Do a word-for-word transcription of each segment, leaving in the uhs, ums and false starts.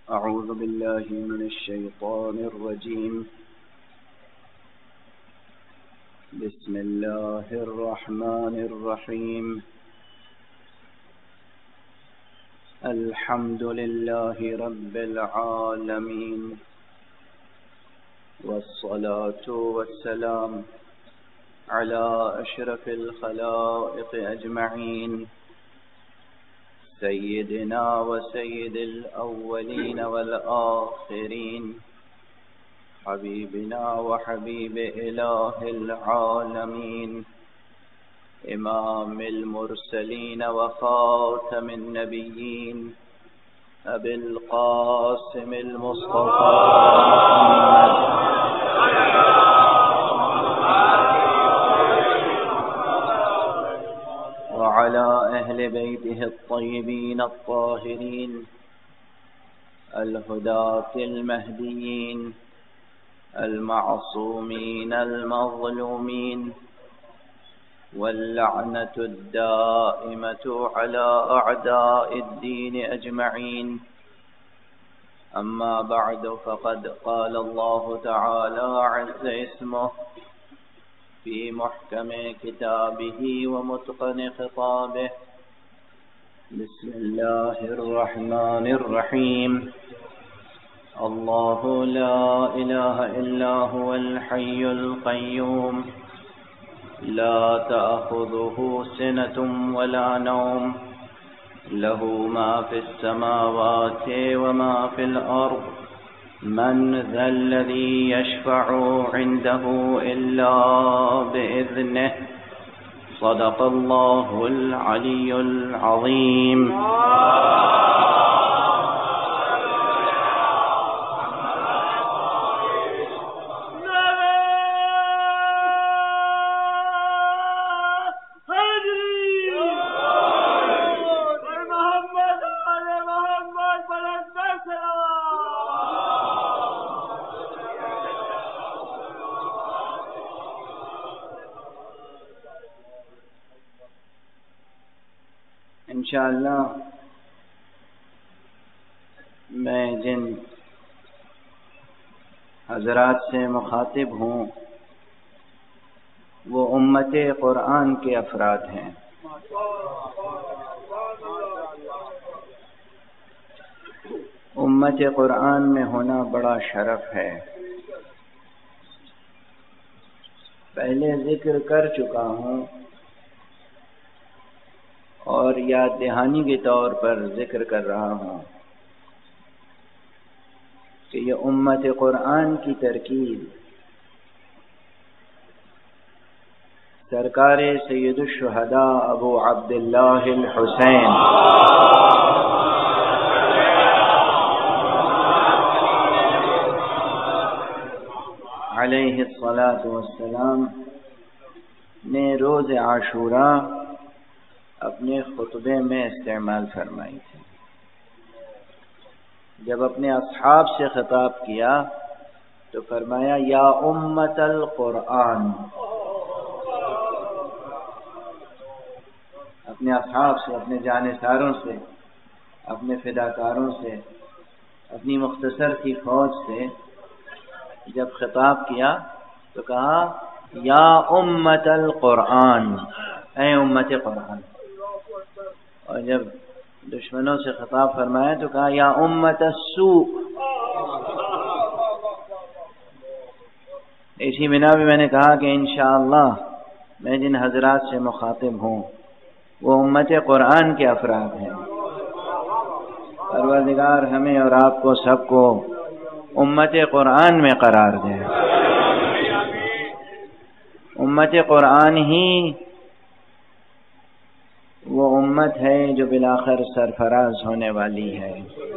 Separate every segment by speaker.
Speaker 1: أعوذ بالله من الشيطان الرجيم. بسم الله الرحمن الرحيم. الحمد لله رب العالمين، والصلاة والسلام على أشرف الخلائق أجمعين، سيدنا وسيد الأولين والآخرين، حبيبنا وحبيب إله العالمين، إمام المرسلين وخاتم النبيين، أبي القاسم المصطفى وعلى أهل بيته الطيبين الطاهرين الهداة المهديين المعصومين المظلومين، واللعنة الدائمة على أعداء الدين أجمعين. أما بعد، فقد قال الله تعالى عز اسمه في محكم كتابه ومتقن خطابه. بسم الله الرحمن الرحيم. الله لا إله إلا هو الحي القيوم، لا تأخذه سنة ولا نوم، له ما في السماوات وما في الأرض، من ذا الذي يشفع عنده إلا بإذنه. صدق الله العلي العظيم. انشاءاللہ میں جن حضرات سے مخاطب ہوں وہ امت قرآن کے افراد ہیں. امت قرآن میں ہونا بڑا شرف ہے. پہلے ذکر کر چکا ہوں اور یاد دہانی کے طور پر ذکر کر رہا ہوں کہ یہ امت قرآن کی ترکیب سرکار سید الشہداء ابو عبداللہ الحسین علیہ الصلاۃ والسلام نے روز عاشوراء اپنے خطبے میں استعمال فرمائی تھی. جب اپنے اصحاب سے خطاب کیا تو فرمایا یا امت القرآن. اپنے اصحاب سے، اپنے جانثاروں سے، اپنے فداکاروں سے، اپنی مختصر کی فوج سے جب خطاب کیا تو کہا یا امت القرآن، اے امت قرآن. اور جب دشمنوں سے خطاب فرمایا تو کہا یا امت السوء. اسی بنا بھی میں نے کہا کہ انشاءاللہ میں جن حضرات سے مخاطب ہوں وہ امت قرآن کے افراد ہیں. پروردگار ہمیں اور آپ کو سب کو امت قرآن میں قرار دے. امت قرآن ہی وہ امت ہے جو بالآخر سرفراز ہونے والی ہے.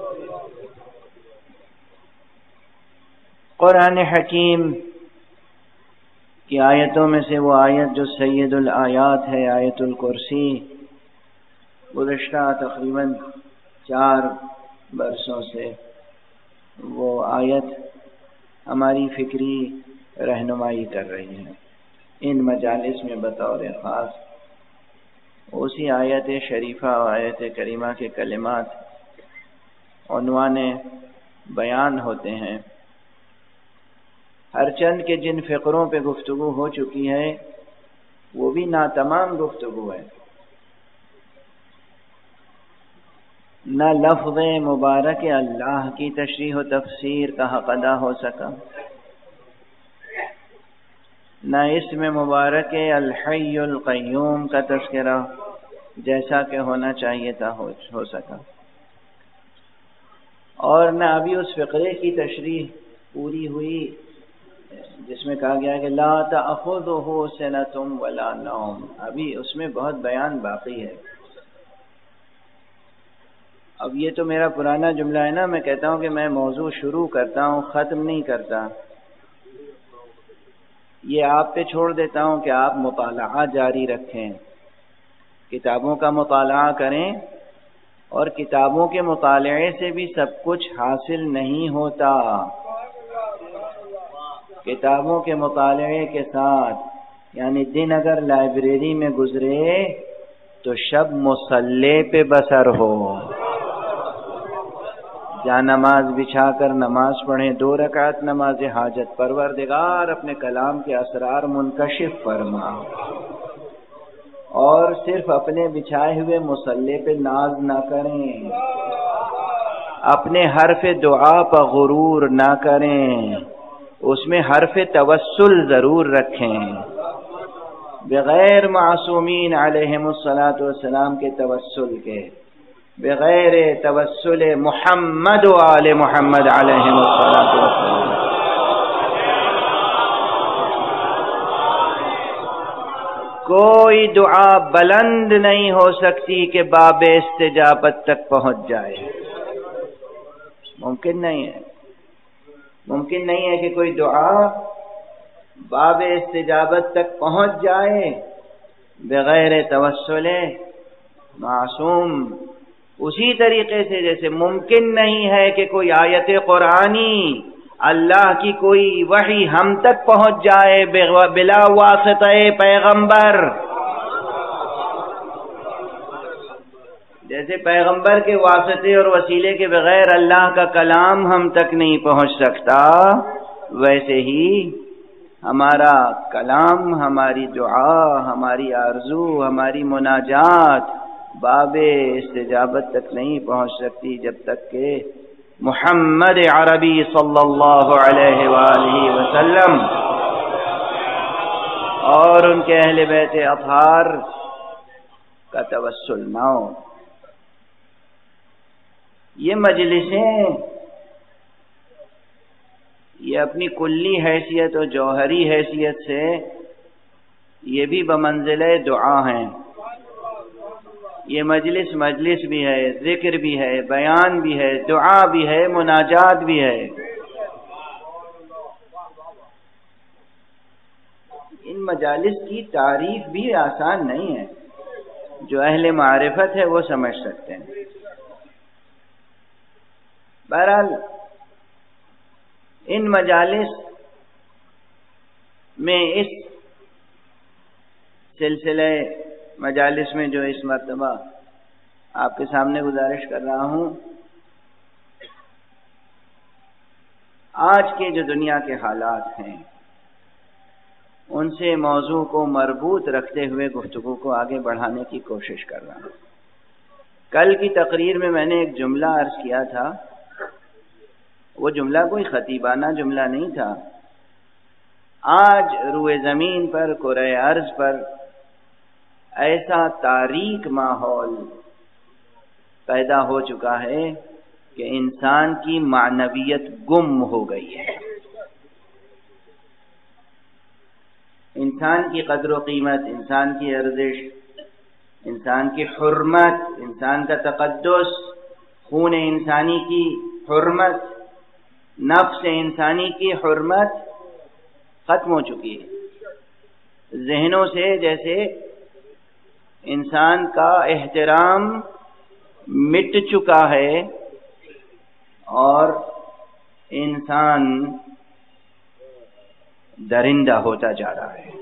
Speaker 1: قرآن حکیم کی آیتوں میں سے وہ آیت جو سید الآیات ہے، آیت الکرسی، گزشتہ تقریباً چار برسوں سے وہ آیت ہماری فکری رہنمائی کر رہی ہے. ان مجالس میں بطور خاص اسی آیت شریفہ و آیت کریمہ کے کلمات عنوان بیان ہوتے ہیں۔ ہر چند کے جن فقروں پہ گفتگو ہو چکی ہے وہ بھی ناتمام گفتگو ہے، نہ لفظ مبارک اللہ کی تشریح و تفسیر کا حق ادا ہو سکا، نہ اسم مبارک الحی القیوم کا تذکرہ جیسا کہ ہونا چاہیے تھا ہو سکا، اور نہ ابھی اس فقرے کی تشریح پوری ہوئی جس میں کہا گیا کہ لا تأخذہ سنۃ ولا نوم، ابھی اس میں بہت بیان باقی ہے۔ اب یہ تو میرا پرانا جملہ ہے نا، میں کہتا ہوں کہ میں موضوع شروع کرتا ہوں ختم نہیں کرتا، یہ آپ پہ چھوڑ دیتا ہوں کہ آپ مطالعہ جاری رکھیں، کتابوں کا مطالعہ کریں، اور کتابوں کے مطالعے سے بھی سب کچھ حاصل نہیں ہوتا، کتابوں کے مطالعے کے ساتھ یعنی دن اگر لائبریری میں گزرے تو شب مصلی پہ بسر ہو، یا نماز بچھا کر نماز پڑھیں، دو رکعت نماز حاجت، پروردگار اپنے کلام کے اسرار منکشف فرما، اور صرف اپنے بچھائے ہوئے مصلی پہ ناز نہ کریں، اپنے حرف دعا پر غرور نہ کریں، اس میں حرف توسل ضرور رکھیں، بغیر معصومین علیہم الصلاۃ والسلام کے توسل کے، بغیر توسل محمد و آل محمد علیہم الصلاۃ والسلام۔ کوئی دعا بلند نہیں ہو سکتی کہ باب استجابت تک پہنچ جائے، ممکن نہیں ہے، ممکن نہیں ہے کہ کوئی دعا باب استجابت تک پہنچ جائے بغیر توسل معصوم، اسی طریقے سے جیسے ممکن نہیں ہے کہ کوئی آیت قرآنی، اللہ کی کوئی وحی ہم تک پہنچ جائے بلا واسطہ پیغمبر، جیسے پیغمبر کے واسطے اور وسیلے کے بغیر اللہ کا کلام ہم تک نہیں پہنچ سکتا، ویسے ہی ہمارا کلام، ہماری دعا، ہماری آرزو، ہماری مناجات باب استجابت تک نہیں پہنچ سکتی جب تک کہ محمد عربی صلی اللہ علیہ وآلہ وسلم اور ان کے اہل بیت اطہار کا توسل نہ ہو۔ یہ مجلسیں یہ اپنی کلی حیثیت اور جوہری حیثیت سے یہ بھی بمنزلہ دعا ہیں، یہ مجلس مجلس بھی ہے، ذکر بھی ہے، بیان بھی ہے، دعا بھی ہے، مناجات بھی ہے۔ ان مجالس کی تعریف بھی آسان نہیں ہے، جو اہل معرفت ہے وہ سمجھ سکتے ہیں۔ بہرحال ان مجالس میں اس سلسلے مجالس میں جو اس مرتبہ آپ کے سامنے گزارش کر رہا ہوں، آج کے جو دنیا کے حالات ہیں ان سے موضوع کو مربوط رکھتے ہوئے گفتگو کو آگے بڑھانے کی کوشش کر رہا ہوں۔ کل کی تقریر میں میں نے ایک جملہ عرض کیا تھا، وہ جملہ کوئی خطیبانہ جملہ نہیں تھا۔ آج روئے زمین پر، کرۂ ارض پر ایسا تاریک ماحول پیدا ہو چکا ہے کہ انسان کی معنویت گم ہو گئی ہے، انسان کی قدر و قیمت، انسان کی ارزش، انسان کی حرمت، انسان کا تقدس، خون انسانی کی حرمت، نفس انسانی کی حرمت ختم ہو چکی ہے۔ ذہنوں سے جیسے انسان کا احترام مٹ چکا ہے اور انسان درندہ ہوتا جا رہا ہے۔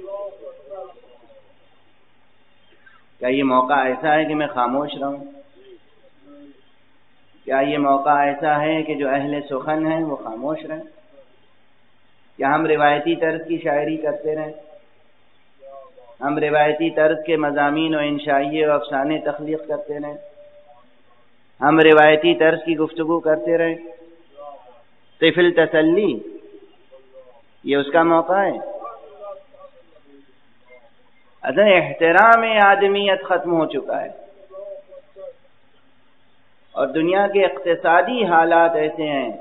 Speaker 1: کیا یہ موقع ایسا ہے کہ میں خاموش رہوں؟ کیا یہ موقع ایسا ہے کہ جو اہل سخن ہیں وہ خاموش رہیں؟ کیا ہم روایتی طرز کی شاعری کرتے رہیں؟ ہم روایتی طرز کے مضامین و انشائیے و افسانے تخلیق کرتے رہیں؟ ہم روایتی طرز کی گفتگو کرتے رہیں؟ طفل تسلی یہ اس کا موقع ہے؟ اصل احترام آدمیت ختم ہو چکا ہے، اور دنیا کے اقتصادی حالات ایسے ہیں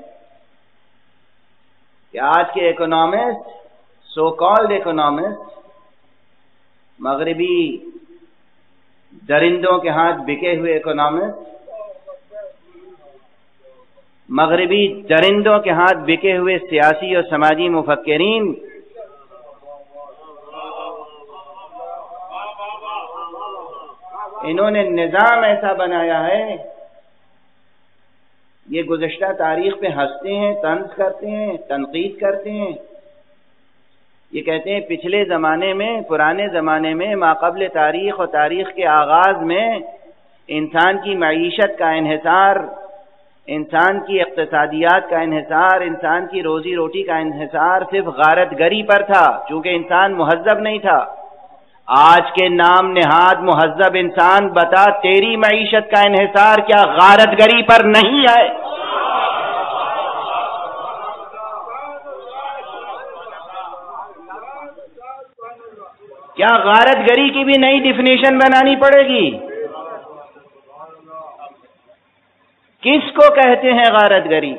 Speaker 1: کہ آج کے اکنامسٹ، سو کالڈ اکنامسٹ، مغربی درندوں کے ہاتھ بکے ہوئے اکنامسٹ، مغربی درندوں کے ہاتھ بکے ہوئے سیاسی اور سماجی مفکرین انہوں نے نظام ایسا بنایا ہے، یہ گزشتہ تاریخ پہ ہنستے ہیں، طنز کرتے ہیں، تنقید کرتے ہیں، یہ کہتے ہیں پچھلے زمانے میں، پرانے زمانے میں، ماقبل تاریخ اور تاریخ کے آغاز میں انسان کی معیشت کا انحصار، انسان کی اقتصادیات کا انحصار، انسان کی روزی روٹی کا انحصار صرف غارت گری پر تھا، چونکہ انسان مہذب نہیں تھا۔ آج کے نام نہاد مہذب انسان بتا تیری معیشت کا انحصار کیا غارت گری پر نہیں ہے؟ کیا غارت گری کی بھی نئی ڈیفینیشن بنانی پڑے گی؟ کس کو کہتے ہیں غارت گری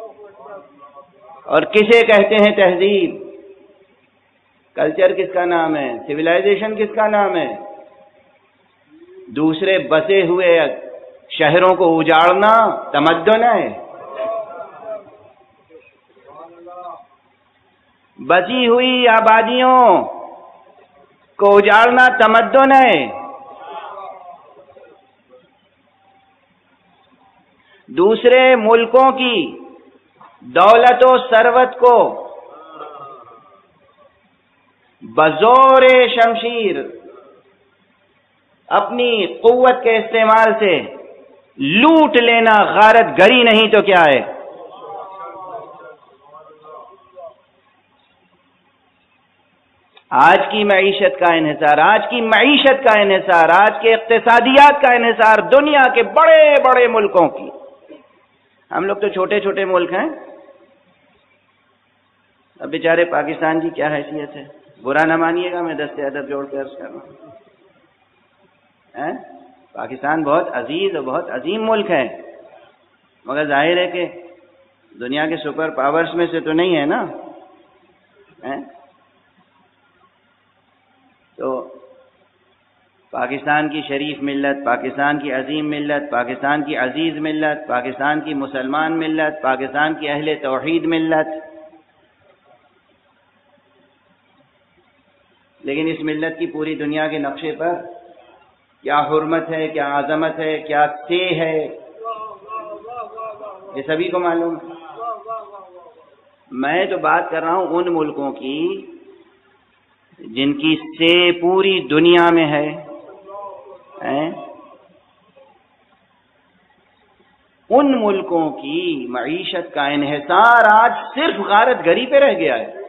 Speaker 1: اور کسے کہتے ہیں تہذیب؟ کلچر کس کا نام ہے؟ سویلائزیشن کس کا نام ہے؟ دوسرے بسے ہوئے شہروں کو اجاڑنا تمدن ہے؟ بچی ہوئی آبادیوں کو اجاڑنا تمدن ہے؟ دوسرے ملکوں کی دولت و ثروت کو بزور شمشیر اپنی قوت کے استعمال سے لوٹ لینا غارت گری نہیں تو کیا ہے؟ آج کی معیشت کا انحصار، آج کی معیشت کا انحصار، آج کے اقتصادیات کا انحصار دنیا کے بڑے بڑے ملکوں کی۔ ہم لوگ تو چھوٹے چھوٹے ملک ہیں، اب بیچارے پاکستان کی کیا حیثیت ہے؟ برا نہ مانیے گا، میں دست ادب جوڑ کے عرض کر رہا ہوں، پاکستان بہت عزیز اور بہت عظیم ملک ہے، مگر ظاہر ہے کہ دنیا کے سپر پاورز میں سے تو نہیں ہے نا۔ تو پاکستان کی شریف ملت، پاکستان کی عظیم ملت، پاکستان کی عزیز ملت، پاکستان کی مسلمان ملت، پاکستان کی اہل توحید ملت، لیکن اس ملت کی پوری دنیا کے نقشے پر کیا حرمت ہے، کیا عظمت ہے، کیا سے ہے، یہ سبھی کو معلوم ہے۔ میں تو بات کر رہا ہوں ان ملکوں کی جن کی سے پوری دنیا میں ہے۔ ان ملکوں کی معیشت کا انحصار آج صرف غارت گری پہ رہ گیا ہے۔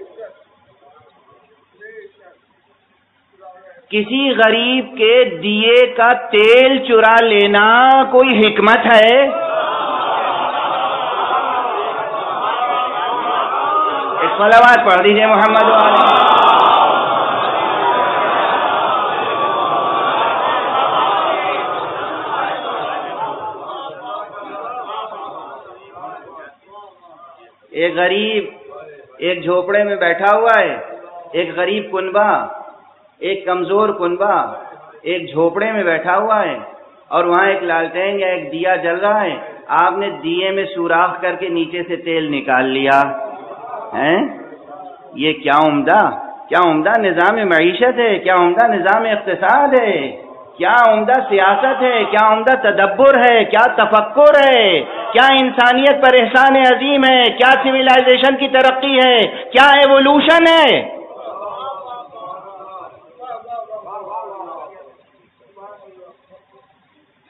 Speaker 1: کسی غریب کے دیے کا تیل چرا لینا کوئی حکمت ہے؟ ایک صلوات پڑھ دیجئے محمد علیہ۔ ایک غریب ایک جھوپڑے میں بیٹھا ہوا ہے، ایک غریب کنبہ، ایک کمزور کنبہ ایک جھوپڑے میں بیٹھا ہوا ہے، اور وہاں ایک لالٹین یا ایک دیا جل رہا ہے، آپ نے دیے میں سوراخ کر کے نیچے سے تیل نکال لیا ہے۔ یہ کیا عمدہ کیا عمدہ نظام معیشت ہے، کیا عمدہ نظام اقتصاد ہے، کیا عمدہ سیاست ہے، کیا عمدہ تدبر ہے، کیا تفکر ہے، کیا انسانیت پر احسان عظیم ہے، کیا سویلائزیشن کی ترقی ہے، کیا ایوولوشن ہے۔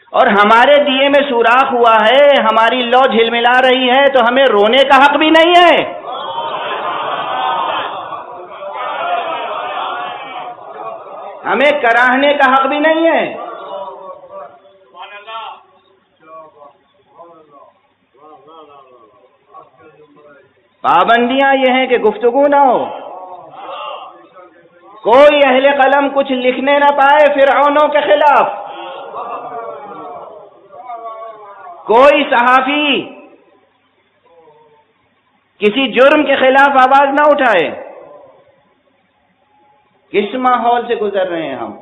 Speaker 2: اور ہمارے دیے میں سوراخ ہوا ہے، ہماری لو جھلملا رہی ہے، تو ہمیں رونے کا حق بھی نہیں ہے؟ ہمیں کراہنے کا حق بھی نہیں ہے؟ پابندیاں یہ ہیں کہ گفتگو نہ ہو، کوئی اہل قلم کچھ لکھنے نہ پائے فرعونوں کے خلاف، کوئی صحافی کسی جرم کے خلاف آواز نہ اٹھائے۔ کس ماحول سے گزر رہے ہیں ہم؟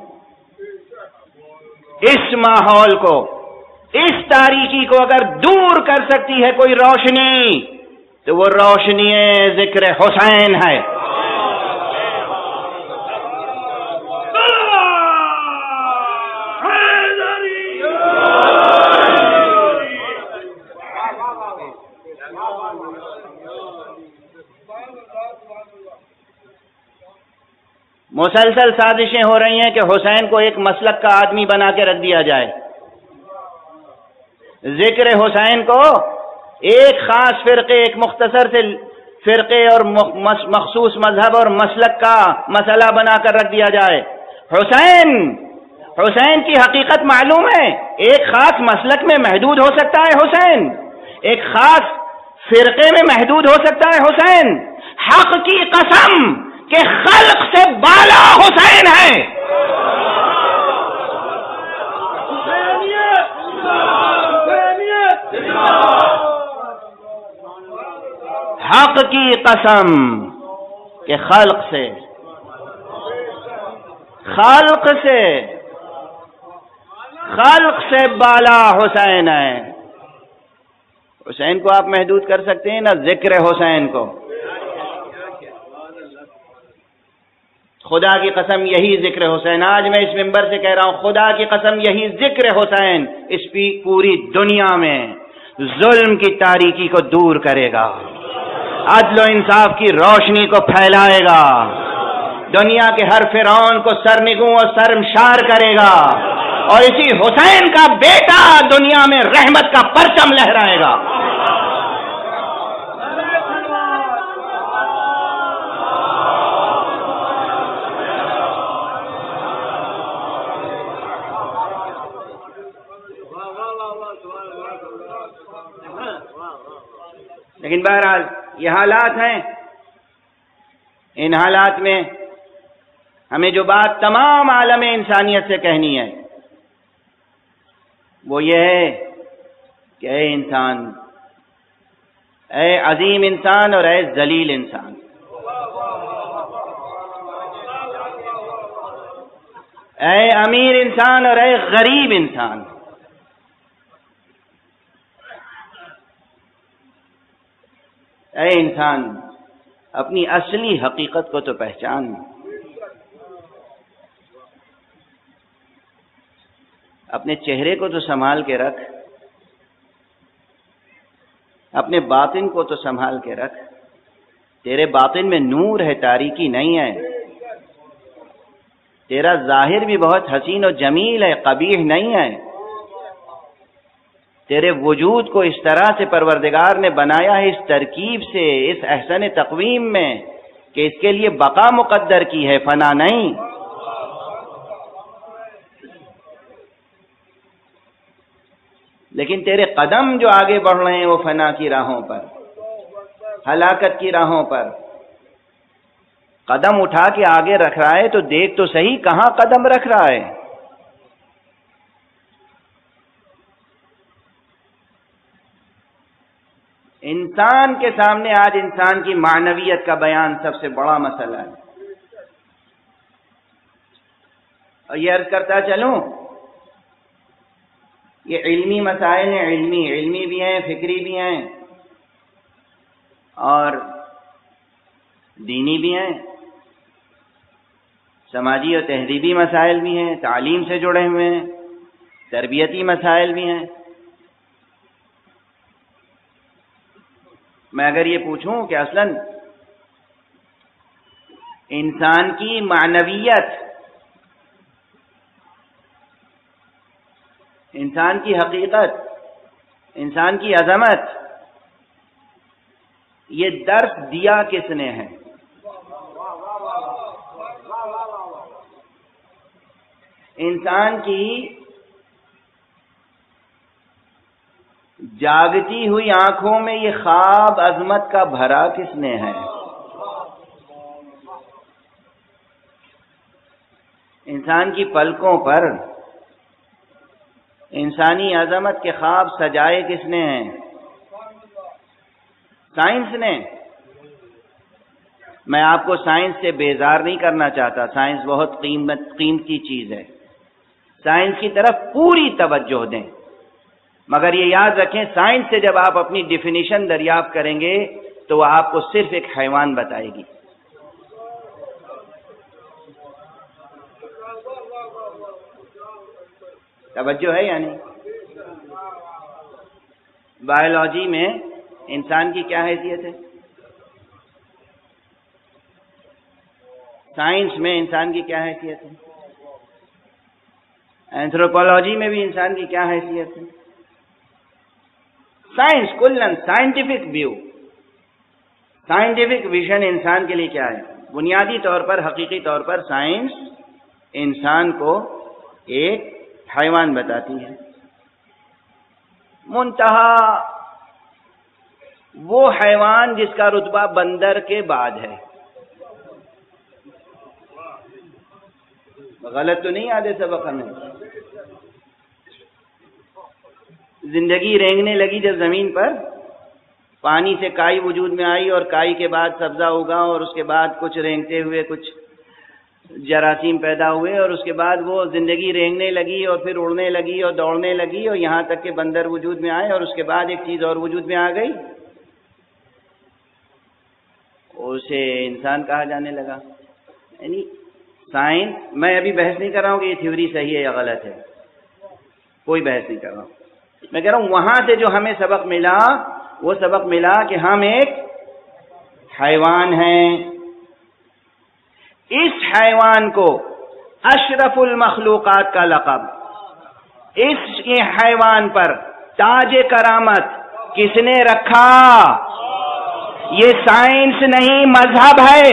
Speaker 2: اس ماحول کو، اس تاریکی کو اگر دور کر سکتی ہے کوئی روشنی تو وہ روشنی ذکر حسین ہے۔ مسلسل سازشیں ہو رہی ہیں کہ حسین کو ایک مسلک کا آدمی بنا کے رکھ دیا جائے، ذکر حسین کو ایک خاص فرقے، ایک مختصر سے فرقے اور مخصوص مذہب اور مسلک کا مسئلہ بنا کر رکھ دیا جائے۔ حسین حسین کی حقیقت معلوم ہے، ایک خاص مسلک میں محدود ہو سکتا ہے حسین، ایک خاص فرقے میں محدود ہو سکتا ہے حسین، حق کی قسم کہ خلق سے بالا حسین ہے۔ حق کی قسم کہ خلق سے خلق سے خلق سے بالا حسین ہے۔ حسین کو آپ محدود کر سکتے ہیں نہ ذکر حسین کو۔ خدا کی قسم یہی ذکر حسین، آج میں اس منبر سے کہہ رہا ہوں، خدا کی قسم یہی ذکر حسین اس پوری دنیا میں ظلم کی تاریکی کو دور کرے گا، عدل و انصاف کی روشنی کو پھیلائے گا، دنیا کے ہر فرعون کو سرنگوں اور شرمسار کرے گا، اور اسی حسین کا بیٹا دنیا میں رحمت کا پرچم لہرائے گا۔ لیکن بہرحال یہ حالات ہیں، ان حالات میں ہمیں جو بات تمام عالم انسانیت سے کہنی ہے وہ یہ ہے کہ اے انسان، اے عظیم انسان اور اے ذلیل انسان، اے امیر انسان اور اے غریب انسان، اے انسان اپنی اصلی حقیقت کو تو پہچان، اپنے چہرے کو تو سنبھال کے رکھ، اپنے باطن کو تو سنبھال کے رکھ، تیرے باطن میں نور ہے، تاریکی نہیں ہے، تیرا ظاہر بھی بہت حسین و جمیل ہے، قبیح نہیں ہے، تیرے وجود کو اس طرح سے پروردگار نے بنایا ہے، اس ترکیب سے، اس احسن تقویم میں کہ اس کے لیے بقا مقدر کی ہے، فنا نہیں۔ لیکن تیرے قدم جو آگے بڑھ رہے ہیں وہ فنا کی راہوں پر، ہلاکت کی راہوں پر، قدم اٹھا کے آگے رکھ رہا ہے تو دیکھ تو صحیح کہاں قدم رکھ رہا ہے۔ انسان کے سامنے آج انسان کی معنویت کا بیان سب سے بڑا مسئلہ ہے، اور یہ عرض کرتا چلوں، یہ علمی مسائل ہیں، علمی علمی بھی ہیں، فکری بھی ہیں اور دینی بھی ہیں، سماجی اور تہذیبی مسائل بھی ہیں، تعلیم سے جڑے ہوئے ہیں، تربیتی مسائل بھی ہیں۔ میں اگر یہ پوچھوں کہ اصلاً انسان کی معنویت انسان کی حقیقت، انسان کی عظمت، یہ درس دیا کس نے ہے؟ انسان کی جاگتی ہوئی آنکھوں میں یہ خواب عظمت کا بھرا کس نے ہے؟ انسان کی پلکوں پر انسانی عظمت کے خواب سجائے کس نے ہیں؟ سائنس نے۔ میں آپ کو سائنس سے بیزار نہیں کرنا چاہتا، سائنس بہت قیمت قیمتی چیز ہے، سائنس کی طرف پوری توجہ دیں، مگر یہ یاد رکھیں سائنس سے جب آپ اپنی ڈیفینیشن دریافت کریں گے تو وہ آپ کو صرف ایک حیوان بتائے گی۔ توجہ ہے یعنی بایولوجی میں انسان کی کیا حیثیت ہے؟ سائنس میں انسان کی کیا حیثیت ہے؟ اینتھروپولوجی میں بھی انسان کی کیا حیثیت ہے؟ سائنس کلن سائنٹیفک ویو، سائنٹیفک ویژن انسان کے لیے کیا ہے؟ بنیادی طور پر، حقیقی طور پر سائنس انسان کو ایک حیوان بتاتی ہے، منتہا وہ حیوان جس کا رتبہ بندر کے بعد ہے۔ غلط تو نہیں آدھے سبق ہمیں؟ زندگی رینگنے لگی جب زمین پر، پانی سے کائی وجود میں آئی اور کائی کے بعد سبزہ اگا اور اس کے بعد کچھ رینگتے ہوئے کچھ جراثیم پیدا ہوئے اور اس کے بعد وہ زندگی رینگنے لگی اور پھر اڑنے لگی اور دوڑنے لگی اور یہاں تک کہ بندر وجود میں آئے اور اس کے بعد ایک چیز اور وجود میں آ گئی، اسے انسان کہا جانے لگا۔ یعنی سائنس، میں ابھی بحث نہیں کر رہا ہوں کہ یہ تھیوری صحیح ہے یا غلط ہے، کوئی بحث نہیں کر رہا ہوں، میں کہہ رہا ہوں وہاں سے جو ہمیں سبق ملا وہ سبق ملا کہ ہم ایک حیوان ہیں۔ اس حیوان کو اشرف المخلوقات کا لقب، اس حیوان پر تاج کرامت کس نے رکھا؟ یہ سائنس نہیں، مذہب ہے،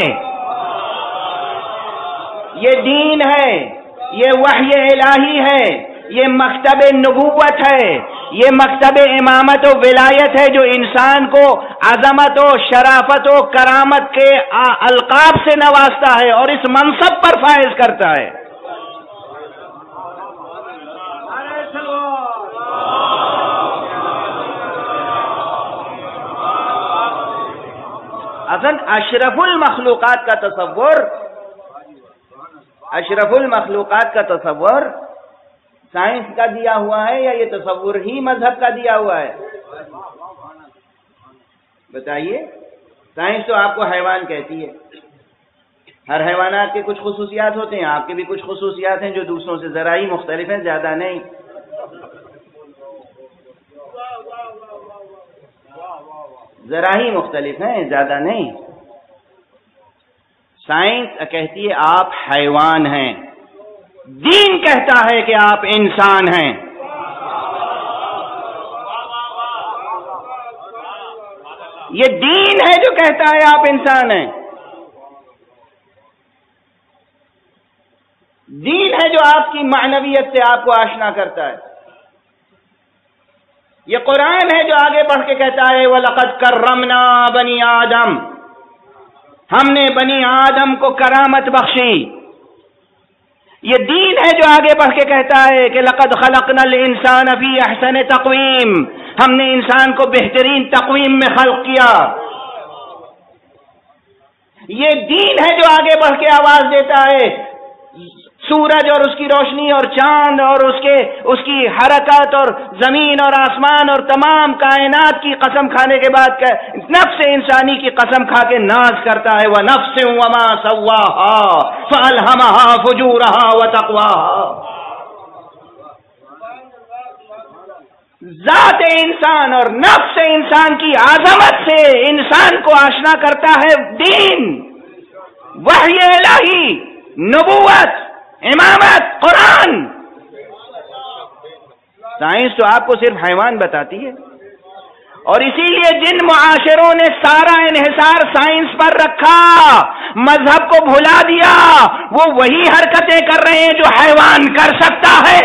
Speaker 2: یہ دین ہے، یہ وحی الہی ہے، یہ مکتب نبوت ہے، یہ مکتب امامت و ولایت ہے جو انسان کو عظمت و شرافت و کرامت کے القاب سے نوازتا ہے اور اس منصب پر فائز کرتا ہے۔ اصل اشرف المخلوقات کا تصور، اشرف المخلوقات کا تصور سائنس کا دیا ہوا ہے یا یہ تصور ہی مذہب کا دیا ہوا ہے؟ بتائیے۔ سائنس تو آپ کو حیوان کہتی ہے، ہر حیوانات کے کچھ خصوصیات ہوتے ہیں، آپ کے بھی کچھ خصوصیات ہیں جو دوسروں سے ذرا ہی مختلف ہیں، زیادہ نہیں۔ ذرا ہی مختلف ہیں، زیادہ نہیں۔ سائنس کہتی ہے آپ حیوان ہیں، دین کہتا ہے کہ آپ انسان ہیں۔ یہ دین ہے جو کہتا ہے آپ انسان ہیں، دین ہے جو آپ کی معنویت سے آپ کو آشنا کرتا ہے۔ یہ قرآن ہے جو آگے بڑھ کے کہتا ہے وَلَقَدْ كَرَّمْنَا بَنِي آدم، ہم نے بنی آدم کو کرامت بخشی۔ یہ دین ہے جو آگے بڑھ کے کہتا ہے کہ لقد خلقنا الانسان فی احسن تقویم، ہم نے انسان کو بہترین تقویم میں خلق کیا۔ یہ دین ہے جو آگے بڑھ کے آواز دیتا ہے سورج اور اس کی روشنی اور چاند اور اس کے اس کی حرکت اور زمین اور آسمان اور تمام کائنات کی قسم کھانے کے بعد نفس انسانی کی قسم کھا کے ناز کرتا ہے وَنَفْسٍ وَمَا سَوَّاهَا فَأَلْهَمَهَا فُجُورَهَا وَتَقْوَاهَا۔ ذات انسان اور نفس انسان کی عظمت سے انسان کو آشنا کرتا ہے دین، وحی الہی، نبوت، امامت، قرآن۔ سائنس تو آپ کو صرف حیوان بتاتی ہے، اور اسی لیے جن معاشروں نے سارا انحصار سائنس پر رکھا، مذہب کو بھلا دیا، وہ وہی حرکتیں کر رہے ہیں جو حیوان کر سکتا ہے۔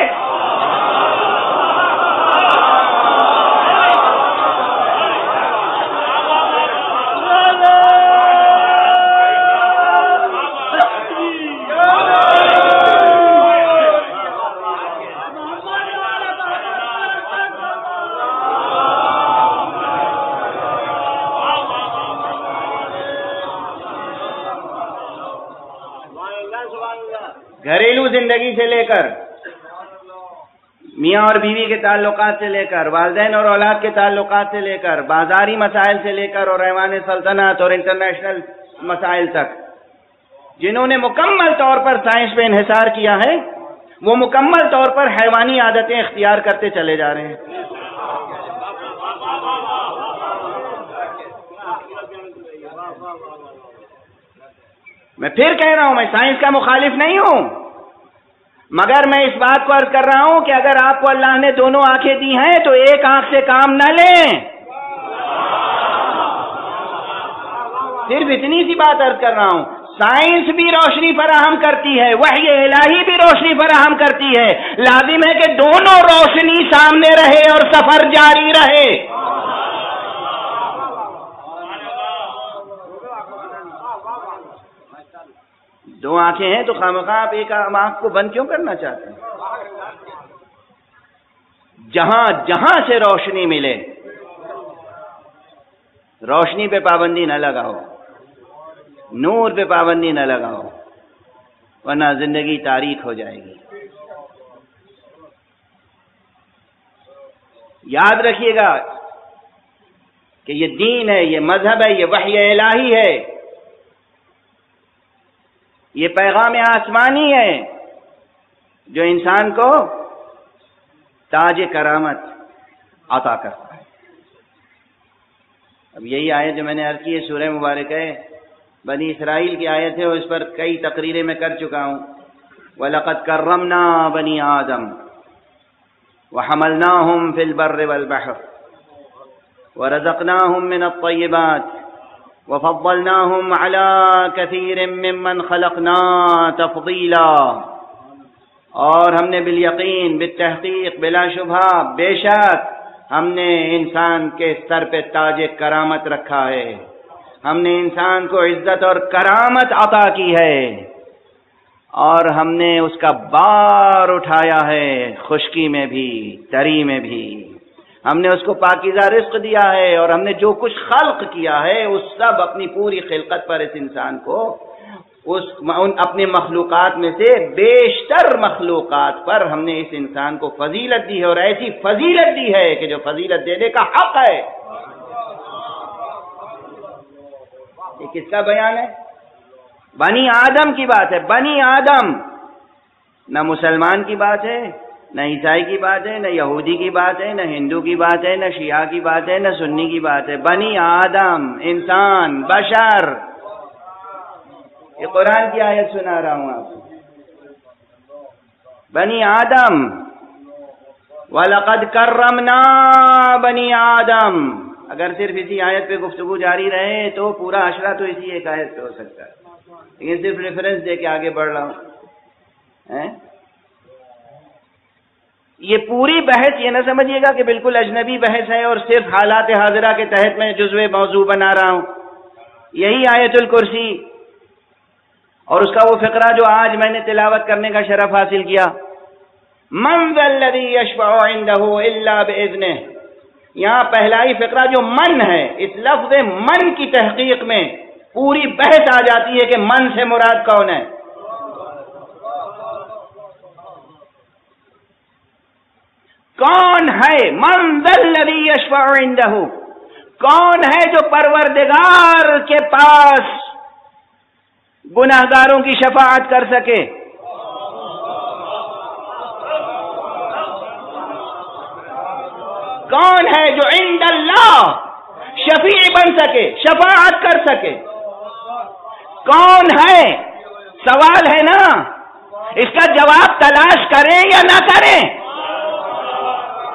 Speaker 2: گھریلو زندگی سے لے کر، میاں اور بیوی کے تعلقات سے لے کر، والدین اور اولاد کے تعلقات سے لے کر، بازاری مسائل سے لے کر، اور ایوان سلطنت اور انٹرنیشنل مسائل تک، جنہوں نے مکمل طور پر سائنس پہ انحصار کیا ہے، وہ مکمل طور پر حیوانی عادتیں اختیار کرتے چلے جا رہے ہیں۔ میں پھر کہہ رہا ہوں، میں سائنس کا مخالف نہیں ہوں، مگر میں اس بات کو عرض کر رہا ہوں کہ اگر آپ کو اللہ نے دونوں آنکھیں دی ہیں تو ایک آنکھ سے کام نہ لیں۔ صرف اتنی سی بات عرض کر رہا ہوں، سائنس بھی روشنی فراہم کرتی ہے، وحی الہی بھی روشنی فراہم کرتی ہے، لازم ہے کہ دونوں روشنی سامنے رہے اور سفر جاری رہے۔ دو آنکھیں ہیں تو خامخواہ آپ ایک آنکھ کو بند کیوں کرنا چاہتے ہیں؟ جہاں جہاں سے روشنی ملے، روشنی پہ پابندی نہ لگاؤ، نور پہ پابندی نہ لگاؤ، ورنہ زندگی تاریک ہو جائے گی۔ یاد رکھیے گا کہ یہ دین ہے، یہ مذہب ہے، یہ وحی الہی ہے، یہ پیغام آسمانی ہے جو انسان کو تاج کرامت عطا کرتا ہے۔ اب یہی آیت جو میں نے عرض کی ہے سورہ مبارک ہے، بنی اسرائیل کی آیت ہے، اور اس پر کئی تقریریں میں کر چکا ہوں۔ وَلَقَدْ كَرَّمْنَا بَنِي آدَمَ وَحَمَلْنَاهُمْ فِي الْبَرِّ وَالْبَحْرِ وَرَزَقْنَاهُمْ مِنَ الطَّيِّبَاتِ وَفَضَّلْنَاهُمْ عَلَى كَثِيرٍ مِّمَّنْ خَلَقْنَا تَفْضِيلًا، اور ہم نے بالیقین، بالتحقیق، بلا شبہ، بے شک ہم نے انسان کے سر پہ تاج کرامت رکھا ہے، ہم نے انسان کو عزت اور کرامت عطا کی ہے، اور ہم نے اس کا بار اٹھایا ہے، خشکی میں بھی، تری میں بھی، ہم نے اس کو پاکیزہ رزق دیا ہے، اور ہم نے جو کچھ خلق کیا ہے اس سب اپنی پوری خلقت پر اس انسان کو، اس اپنے مخلوقات میں سے بیشتر مخلوقات پر ہم نے اس انسان کو فضیلت دی ہے، اور ایسی فضیلت دی ہے کہ جو فضیلت دینے کا حق ہے۔ یہ کس کا بیان ہے؟ بنی آدم کی بات ہے، بنی آدم، نہ مسلمان کی بات ہے، نہ عیسائی کی بات ہے، نہ یہودی کی بات ہے، نہ ہندو کی بات ہے، نہ شیعہ کی بات ہے، نہ سنی کی بات ہے، بنی آدم، انسان، بشر۔ یہ قرآن کی آیت سنا رہا ہوں آپ کو، بنی آدم، وَلَقَدْ كَرَّمْنَا بَنِي آدَم۔ اگر صرف اسی آیت پہ گفتگو جاری رہے تو پورا عشرہ تو اسی ایک آیت پہ ہو سکتا ہے، لیکن صرف ریفرنس دے کے آگے بڑھ رہا ہوں۔ یہ پوری بحث یہ نہ سمجھیے گا کہ بالکل اجنبی بحث ہے اور صرف حالات حاضرہ کے تحت میں جزوے موضوع بنا رہا ہوں۔ یہی آیت الکرسی اور اس کا وہ فقرہ جو آج میں نے تلاوت کرنے کا شرف حاصل کیا، من ذا الذی یشفع عنده الا باذنہ، یہاں پہلا ہی فقرہ جو من ہے، اس لفظ من کی تحقیق میں پوری بحث آ جاتی ہے کہ من سے مراد کون ہے۔ کون ہے من ذا الذی یشفع عنده، کون ہے جو پروردگار کے پاس گناہگاروں کی شفاعت کر سکے؟ کون ہے جو عند اللہ شفیع بن سکے، شفاعت کر سکے؟ کون ہے؟ سوال ہے نا، اس کا جواب تلاش کریں یا نہ کریں؟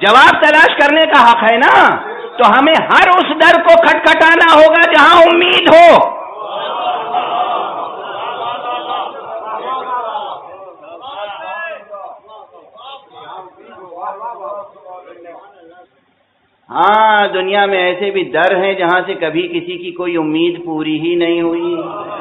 Speaker 2: جواب تلاش کرنے کا حق ہے نا، تو ہمیں ہر اس در کو کھٹکھٹانا ہوگا جہاں امید ہو۔ ہاں دنیا میں ایسے بھی در ہیں جہاں سے کبھی کسی کی کوئی امید پوری ہی نہیں ہوئی،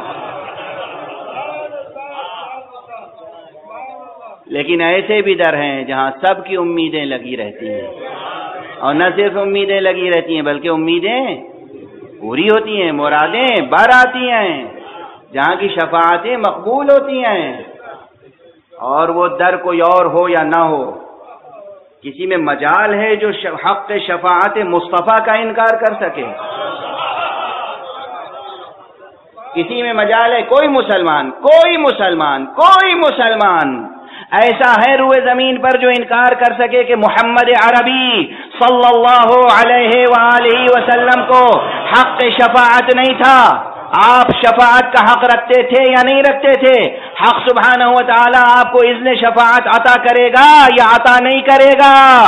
Speaker 2: لیکن ایسے بھی در ہیں جہاں سب کی امیدیں لگی رہتی ہیں، اور نہ صرف امیدیں لگی رہتی ہیں بلکہ امیدیں پوری ہوتی ہیں، مرادیں بر آتی ہیں، جہاں کی شفاعتیں مقبول ہوتی ہیں۔ اور وہ در کوئی اور ہو یا نہ ہو، کسی میں مجال ہے جو حق شفاعت مصطفیٰ کا انکار کر سکے؟ کسی میں مجال ہے؟ کوئی مسلمان کوئی مسلمان کوئی مسلمان ایسا ہے روئے زمین پر جو انکار کر سکے کہ محمد عربی صلی اللہ علیہ وآلہ وسلم کو حق شفاعت نہیں تھا؟ آپ شفاعت کا حق رکھتے تھے یا نہیں رکھتے تھے؟ حق سبحانہ و تعالی آپ کو اذن شفاعت عطا کرے گا یا عطا نہیں کرے گا؟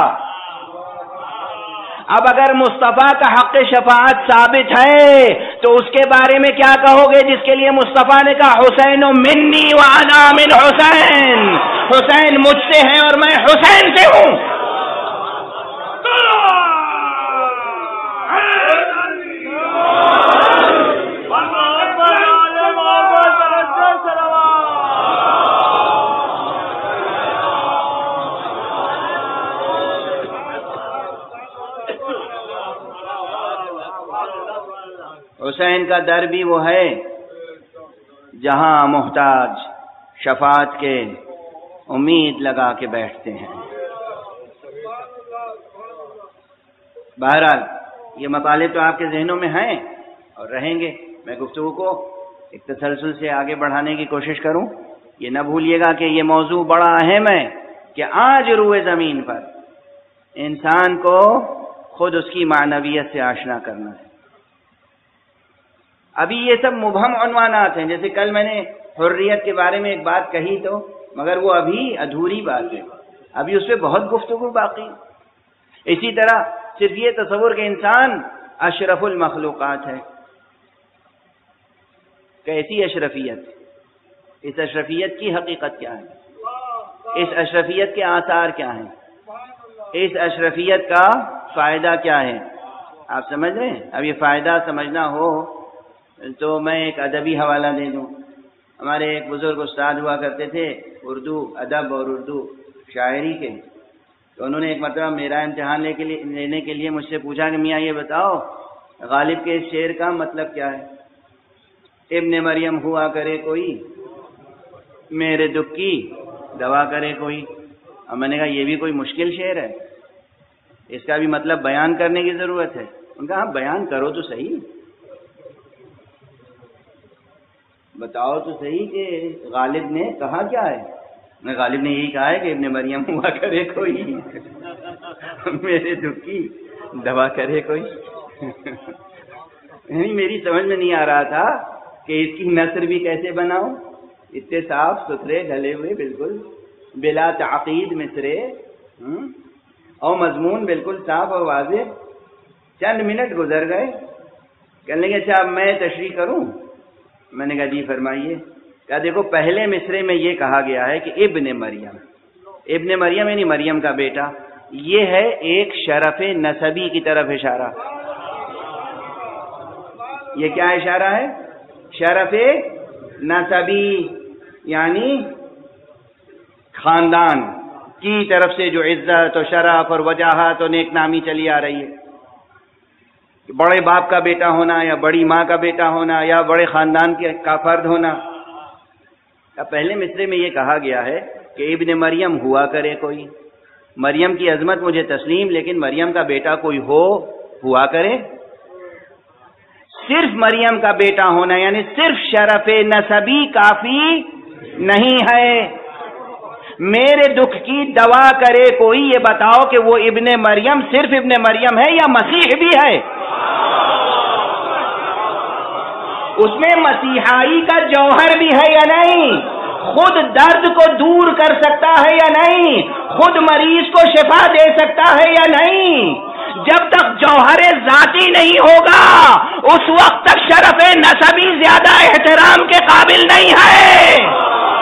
Speaker 2: اب اگر مصطفیٰ کا حق شفاعت ثابت ہے تو اس کے بارے میں کیا کہو گے جس کے لیے مصطفیٰ نے کہا حسین منی وانا من حسین، حسین مجھ سے ہے اور میں حسین سے ہوں؟ حسین کا در بھی وہ ہے جہاں محتاج شفاعت کے امید لگا کے بیٹھتے ہیں۔ بہرحال یہ مطالب تو آپ کے ذہنوں میں ہیں اور رہیں گے، میں گفتگو کو ایک تسلسل سے آگے بڑھانے کی کوشش کروں۔ یہ نہ بھولیے گا کہ یہ موضوع بڑا اہم ہے کہ آج روئے زمین پر انسان کو خود اس کی معنویت سے آشنا کرنا ہے۔ ابھی یہ سب مبہم عنوانات ہیں، جیسے کل میں نے حریت کے بارے میں ایک بات کہی تو مگر وہ ابھی ادھوری بات ہے، ابھی اس پہ بہت گفتگو باقی۔ اسی طرح صرف یہ تصور کہ انسان اشرف المخلوقات ہے، کیسی اشرفیت؟ اس اشرفیت کی حقیقت کیا ہے؟ اس اشرفیت کے آثار کیا ہیں؟ اس اشرفیت کا فائدہ کیا ہے؟ آپ سمجھ رہے ہیں؟ اب یہ فائدہ سمجھنا ہو تو میں ایک ادبی حوالہ دے دوں۔ ہمارے ایک بزرگ استاد ہوا کرتے تھے اردو ادب اور اردو شاعری کے، تو انہوں نے ایک مرتبہ میرا امتحان لے کے لینے کے لیے مجھ سے پوچھا کہ میاں یہ بتاؤ غالب کے اس شعر کا مطلب کیا ہے؟ ابن مریم ہوا کرے کوئی، میرے دکھ کی دوا کرے کوئی۔ اب میں نے کہا یہ بھی کوئی مشکل شعر ہے، اس کا بھی مطلب بیان کرنے کی ضرورت ہے۔ ان کا ہاں بیان کرو تو صحیح، بتاؤ تو صحیح کہ غالب نے کہا کیا ہے۔ غالب نے یہی کہا ہے کہ ابن مریم ہوا کرے کوئی، میرے دکھ کی دوا کرے کوئی۔ یعنی میری سمجھ میں نہیں آ رہا تھا کہ اس کی نثر بھی کیسے بناؤں، اتنے صاف ستھرے ڈھلے ہوئے بالکل بلا تعقید مصرے اور مضمون بالکل صاف اور واضح۔ چند منٹ گزر گئے، کہنے لگے اچھا اب میں تشریح کروں؟ میں نے کہا جی فرمائیے۔ کہا دیکھو پہلے مصرے میں یہ کہا گیا ہے کہ ابن مریم، ابن مریم یعنی مریم کا بیٹا، یہ ہے ایک شرف نسبی کی طرف اشارہ۔ یہ کیا اشارہ ہے؟ شرف نسبی، یعنی خاندان کی طرف سے جو عزت و شرف اور وجاہت اور نیک نامی چلی آ رہی ہے، بڑے باپ کا بیٹا ہونا یا بڑی ماں کا بیٹا ہونا یا بڑے خاندان کا فرد ہونا۔ اب پہلے مصرے میں یہ کہا گیا ہے کہ ابن مریم ہوا کرے کوئی، مریم کی عظمت مجھے تسلیم، لیکن مریم کا بیٹا کوئی ہو ہوا کرے۔ صرف مریم کا بیٹا ہونا یعنی صرف شرف نسبی کافی نہیں ہے۔ میرے دکھ کی دوا کرے کوئی، یہ بتاؤ کہ وہ ابن مریم صرف ابن مریم ہے یا مسیح بھی ہے؟ اس میں مسیحائی کا جوہر بھی ہے یا نہیں؟ خود درد کو دور کر سکتا ہے یا نہیں؟ خود مریض کو شفا دے سکتا ہے یا نہیں؟ جب تک جوہر ذاتی نہیں ہوگا اس وقت تک شرف نسبی زیادہ احترام کے قابل نہیں ہے۔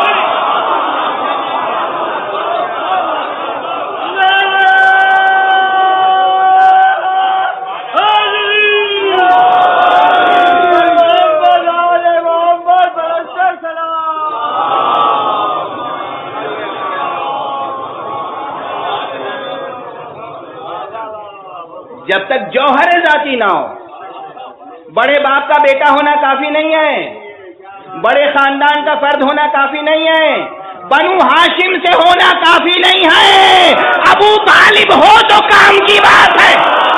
Speaker 2: جب تک جوہر ذاتی نہ ہو، بڑے باپ کا بیٹا ہونا کافی نہیں ہے، بڑے خاندان کا فرد ہونا کافی نہیں ہے، بنو ہاشم سے ہونا کافی نہیں ہے، ابو طالب ہو تو کام کی بات ہے۔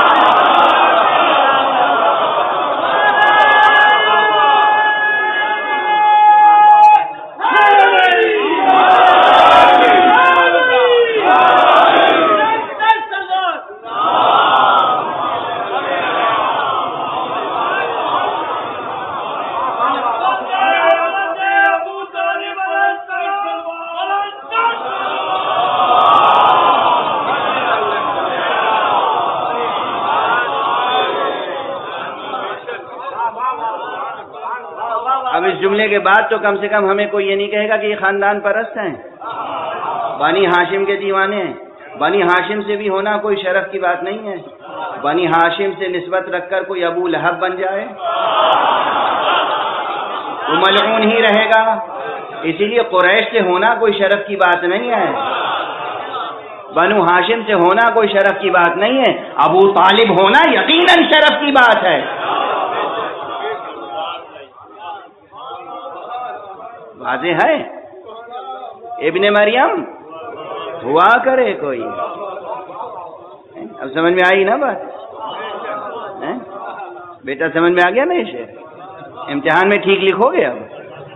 Speaker 2: اب اس جملے کے بعد تو کم سے کم ہمیں کوئی یہ نہیں کہے گا کہ یہ خاندان پرست ہیں، بنی ہاشم کے دیوانے ہیں۔ بنی ہاشم سے بھی ہونا کوئی شرف کی بات نہیں ہے۔ بنی ہاشم سے نسبت رکھ کر کوئی ابو لہب بن جائے وہ ملعون ہی رہے گا۔ اسی لیے قریش سے ہونا کوئی شرف کی بات نہیں ہے، بنو ہاشم سے ہونا کوئی شرف کی بات نہیں ہے، ابو طالب ہونا یقیناً شرف کی بات ہے۔ واضح ہے؟ ابن مریم ہوا کرے کوئی۔ اب سمجھ میں آئی نا بات؟ بیٹا سمجھ میں آ گیا نا یہ شعر؟ امتحان میں ٹھیک لکھو گے اب؟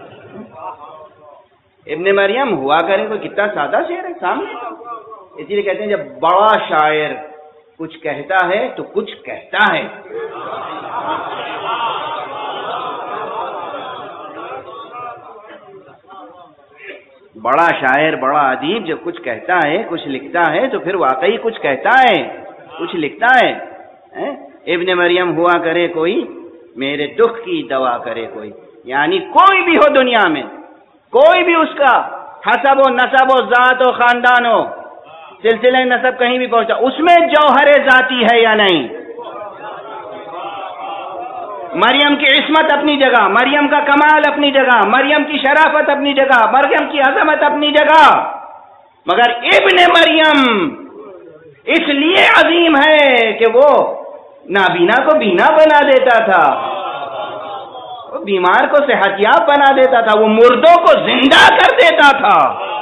Speaker 2: ابن مریم ہوا کرے کوئی، کتنا سادہ شعر ہے سامنے۔ اسی لیے کہتے ہیں جب بڑا شاعر کچھ کہتا ہے تو کچھ کہتا ہے۔ بڑا شاعر، بڑا ادیب جب کچھ کہتا ہے، کچھ لکھتا ہے تو پھر واقعی کچھ کہتا ہے، کچھ لکھتا ہے۔ ابن مریم ہوا کرے کوئی، میرے دکھ کی دوا کرے کوئی، یعنی کوئی بھی ہو دنیا میں، کوئی بھی اس کا حسب و نسب و ذات و خاندان ہو، سلسلہ نسب کہیں بھی پہنچا، اس میں جوہر ذاتی ہے یا نہیں؟ مریم کی عصمت اپنی جگہ، مریم کا کمال اپنی جگہ، مریم کی شرافت اپنی جگہ، مریم کی عظمت اپنی جگہ، مگر ابن مریم اس لیے عظیم ہے کہ وہ نابینا کو بینا بنا دیتا تھا، وہ بیمار کو صحت یاب بنا دیتا تھا، وہ مردوں کو زندہ کر دیتا تھا۔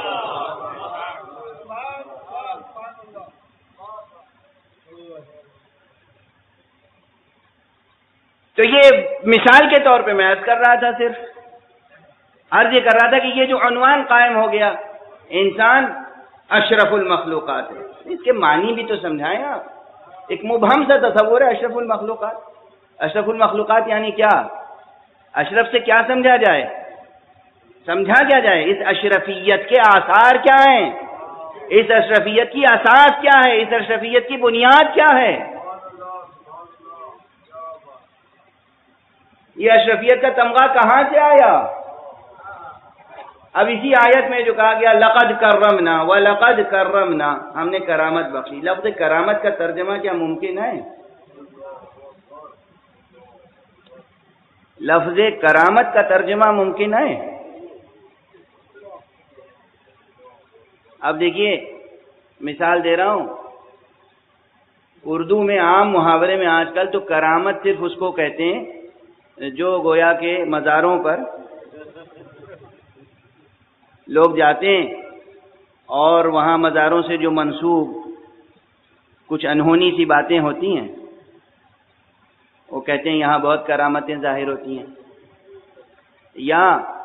Speaker 2: تو یہ مثال کے طور پہ میں عرض کر رہا تھا، صرف عرض یہ کر رہا تھا کہ یہ جو عنوان قائم ہو گیا انسان اشرف المخلوقات ہے، اس کے معنی بھی تو سمجھائیں آپ۔ ایک مبہم سا تصور ہے اشرف المخلوقات۔ اشرف المخلوقات یعنی کیا؟ اشرف سے کیا سمجھا جائے؟ سمجھا کیا جائے؟ اس اشرفیت کے آثار کیا ہیں؟ اس اشرفیت کی اساس کیا ہے؟ اس اشرفیت کی بنیاد کیا ہے؟ یہ اشرفیت کا تمغہ کہاں سے آیا؟ اب اسی آیت میں جو کہا گیا لقد کرمنا وَلَقَدْ كَرَّمْنَا، ہم نے کرامت بخشی۔ لفظ کرامت کا ترجمہ کیا ممکن ہے؟ لفظ کرامت کا ترجمہ ممکن ہے؟ اب دیکھیے مثال دے رہا ہوں، اردو میں عام محاورے میں آج کل تو کرامت صرف اس کو کہتے ہیں جو گویا کے مزاروں پر لوگ جاتے ہیں اور وہاں مزاروں سے جو منسوب کچھ انہونی سی باتیں ہوتی ہیں وہ کہتے ہیں یہاں بہت کرامتیں ظاہر ہوتی ہیں۔ یا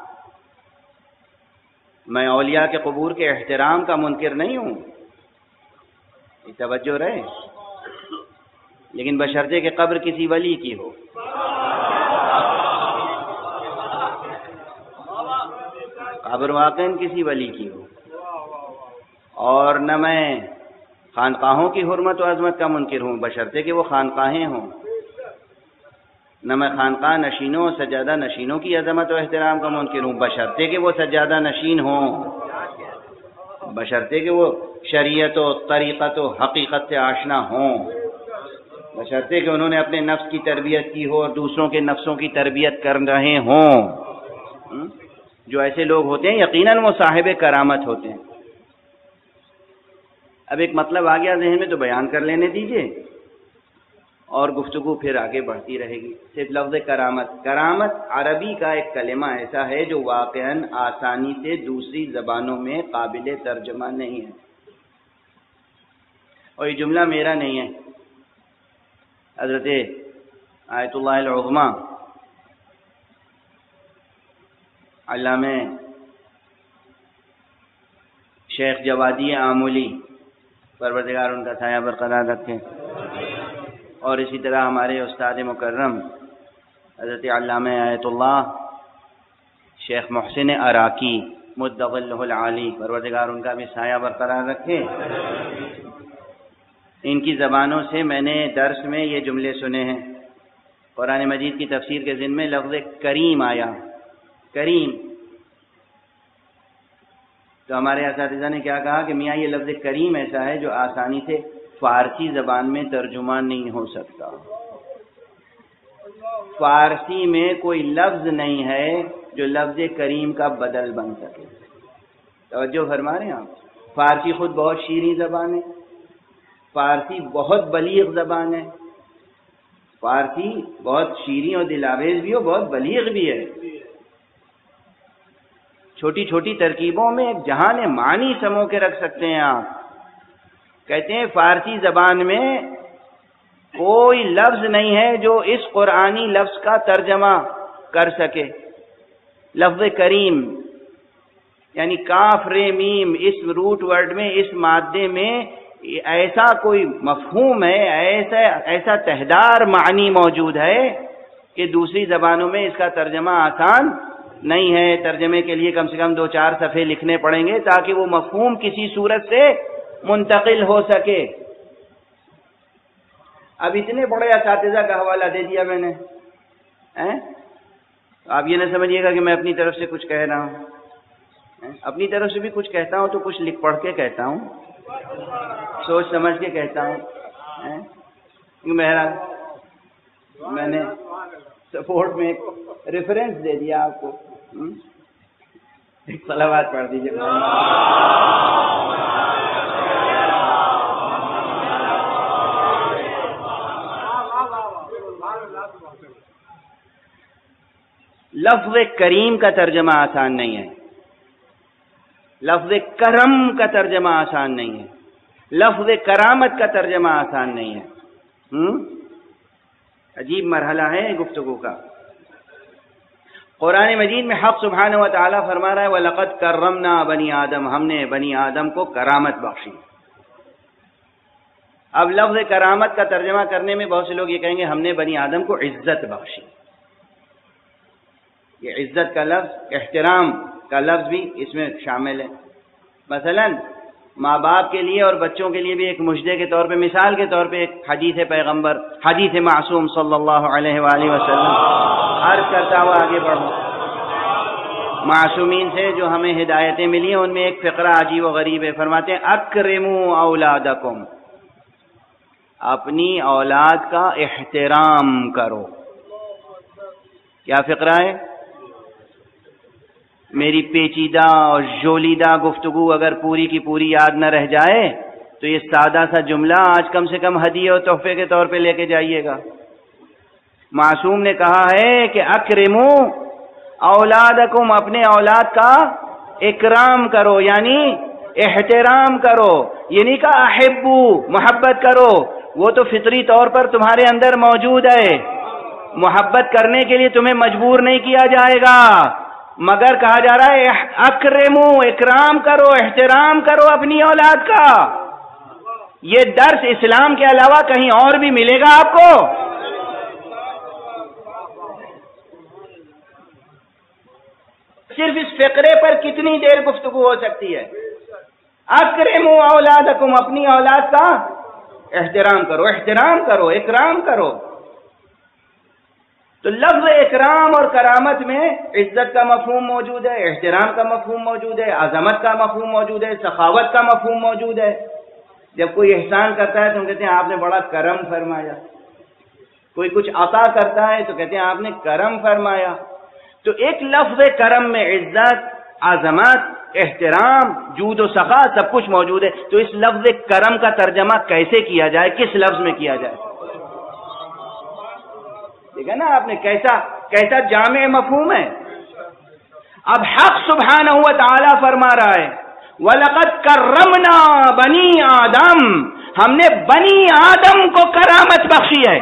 Speaker 2: میں اولیاء کے قبور کے احترام کا منکر نہیں ہوں، یہ توجہ رہے، لیکن بشرطے کہ قبر کسی ولی کی ہو۔ قبر واقعاً کسی ولی کی ہو، اور نہ میں خانقاہوں کی حرمت و عظمت کا منکر ہوں بشرطے کہ وہ خانقاہیں ہوں، نہ میں خانقاہ نشینوں سجادہ نشینوں کی عظمت و احترام کا منکر ہوں بشرطے کہ وہ سجادہ نشین ہوں، بشرطے کہ وہ شریعت و طریقت و حقیقت سے آشنا ہوں، بشرطے کہ انہوں نے اپنے نفس کی تربیت کی ہو اور دوسروں کے نفسوں کی تربیت کر رہے ہوں۔ جو ایسے لوگ ہوتے ہیں یقیناً وہ صاحب کرامت ہوتے ہیں۔ اب ایک مطلب آ گیا ذہن میں تو بیان کر لینے دیجئے، اور گفتگو پھر آگے بڑھتی رہے گی۔ صرف لفظ کرامت، کرامت عربی کا ایک کلمہ ایسا ہے جو واقعاً آسانی سے دوسری زبانوں میں قابل ترجمہ نہیں ہے، اور یہ جملہ میرا نہیں ہے، حضرت آیت اللہ العظمیٰ علامہ شیخ جوادی آمولی پروردگار ان کا سایہ برقرار رکھے، اور اسی طرح ہمارے استاد مکرم حضرت علامہ آیت اللہ شیخ محسن عراقی مدغ اللہ العالی پروردگار ان کا بھی سایہ برقرار رکھے، ان کی زبانوں سے میں نے درس میں یہ جملے سنے ہیں۔ قرآن مجید کی تفسیر کے ضمن میں لفظ کریم آیا، کریم، تو ہمارے اساتذہ نے کیا کہا کہ میاں یہ لفظ کریم ایسا ہے جو آسانی سے فارسی زبان میں ترجمہ نہیں ہو سکتا، فارسی میں کوئی لفظ نہیں ہے جو لفظ کریم کا بدل بن سکے۔ توجہ فرما رہے ہیں آپ؟ فارسی خود بہت شیریں زبان ہے، فارسی بہت بلیغ زبان ہے، فارسی بہت شیریں اور دلاویز بھی ہو، بہت بلیغ بھی ہے، چھوٹی چھوٹی ترکیبوں میں ایک جہان معنی سمو کے رکھ سکتے ہیں آپ۔ کہتے ہیں فارسی زبان میں کوئی لفظ نہیں ہے جو اس قرآنی لفظ کا ترجمہ کر سکے۔ لفظ کریم یعنی کاف رے میم، اس روٹ ورڈ میں، اس مادے میں ایسا کوئی مفہوم ہے، ایسا ایسا تہدار معنی موجود ہے کہ دوسری زبانوں میں اس کا ترجمہ آسان نہیں ہے۔ ترجمے کے لیے کم سے کم دو چار صفحے لکھنے پڑیں گے تاکہ وہ مفہوم کسی صورت سے منتقل ہو سکے۔ اب اتنے بڑے اساتذہ کا حوالہ دے دیا میں نے، آپ یہ نہ سمجھیے گا کہ میں اپنی طرف سے کچھ کہہ رہا ہوں، اپنی طرف سے بھی کچھ کہتا ہوں تو کچھ لکھ پڑھ کے کہتا ہوں، سوچ سمجھ کے کہتا ہوں۔ بہرحال میں نے سپورٹ میں ایک ریفرنس دے دیا آپ کو، ایک صلوات پڑھ دیجیے۔ لفظ کریم کا ترجمہ آسان نہیں ہے، لفظ کرم کا ترجمہ آسان نہیں ہے، لفظ کرامت کا ترجمہ آسان نہیں ہے۔ ہم؟ عجیب مرحلہ ہے گفتگو کا۔ قرآن مجید میں حق سبحانہ و تعالیٰ فرما رہا ہے وَلَقَدْ كَرَّمْنَا بنی آدم، ہم نے بنی آدم کو کرامت بخشی۔ اب لفظ کرامت کا ترجمہ کرنے میں بہت سے لوگ یہ کہیں گے ہم نے بنی آدم کو عزت بخشی۔ یہ عزت کا لفظ، احترام کا لفظ بھی اس میں شامل ہے۔ مثلا ماں باپ کے لیے اور بچوں کے لیے بھی ایک مجدے کے طور پہ، مثال کے طور پہ ایک حدیث پیغمبر، حدیث معصوم صلی اللہ علیہ وآلہ وسلم، عرض کرتا ہوا آگے بڑھوں، معصومین سے جو ہمیں ہدایتیں ملی ہیں ان میں ایک فقرہ عجیب و غریب ہے۔ فرماتے ہیں اکرموا اولادکم، اپنی اولاد کا احترام کرو۔ کیا فقرہ ہے؟ میری پیچیدہ اور جولیدہ گفتگو اگر پوری کی پوری یاد نہ رہ جائے تو یہ سادہ سا جملہ آج کم سے کم ہدیہ اور تحفے کے طور پہ لے کے جائیے گا۔ معصوم نے کہا ہے کہ اکرمو اولادکم، اپنے اولاد کا اکرام کرو، یعنی احترام کرو۔ یہ نہیں کہا احبو، محبت کرو، وہ تو فطری طور پر تمہارے اندر موجود ہے، محبت کرنے کے لیے تمہیں مجبور نہیں کیا جائے گا، مگر کہا جا رہا ہے اکرمو، اکرام کرو، احترام کرو اپنی اولاد کا۔ یہ درس اسلام کے علاوہ کہیں اور بھی ملے گا آپ کو؟ صرف اس فقرے پر کتنی دیر گفتگو ہو سکتی ہے؟ اکرموا اولادکم، اپنی اولاد کا احترام کرو، احترام کرو، اکرام کرو۔ تو لفظ اکرام اور کرامت میں عزت کا مفہوم موجود ہے، احترام کا مفہوم موجود ہے، عظمت کا مفہوم موجود ہے، سخاوت کا مفہوم موجود ہے۔ جب کوئی احسان کرتا ہے تو ہم کہتے ہیں آپ نے بڑا کرم فرمایا، کوئی کچھ عطا کرتا ہے تو کہتے ہیں آپ نے کرم فرمایا۔ تو ایک لفظ کرم میں عزت، عظمت، احترام، جود و سخا سب کچھ موجود ہے۔ تو اس لفظ کرم کا ترجمہ کیسے کیا جائے، کس لفظ میں کیا جائے؟ دیکھا نا آپ نے کیسا کیسا جامع مفہوم ہے۔ اب حق سبحانہ و تعالی فرما رہا ہے وَلَقَدْ كَرَّمْنَا بَنِي آدم، ہم نے بنی آدم کو کرامت بخشی ہے،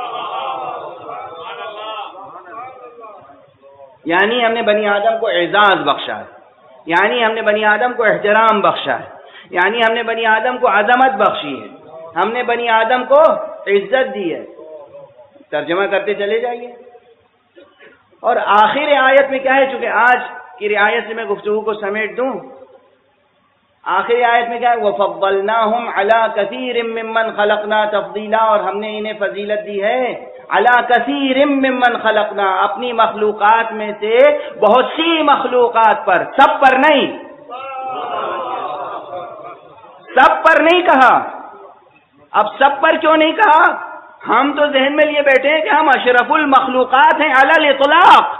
Speaker 2: یعنی ہم نے بنی آدم کو اعزاز بخشا ہے، یعنی ہم نے بنی آدم کو احترام بخشا ہے، یعنی ہم نے بنی آدم کو عظمت بخشی ہے، ہم نے بنی آدم کو عزت دی ہے۔ ترجمہ کرتے چلے جائیے۔ اور آخر آیت میں کیا ہے؟ چونکہ آج کی رعایت سے میں گفتگو کو سمیٹ دوں، آخری آیت میں کیا ہے؟ وَفَضَّلْنَاهُمْ عَلَى كَثِيرٍ مِّمَّنْ خَلَقْنَا تَفْضِيلًا، اور ہم نے انہیں فضیلت دی ہے عَلَى كَثِيرٍ مِّمَّنْ خَلَقْنَا، اپنی مخلوقات میں سے بہت سی مخلوقات پر، سب پر نہیں، سب پر نہیں کہا۔ اب سب پر کیوں نہیں کہا؟ ہم تو ذہن میں لیے بیٹھے ہیں کہ ہم اشرف المخلوقات ہیں، علی الاطلاق،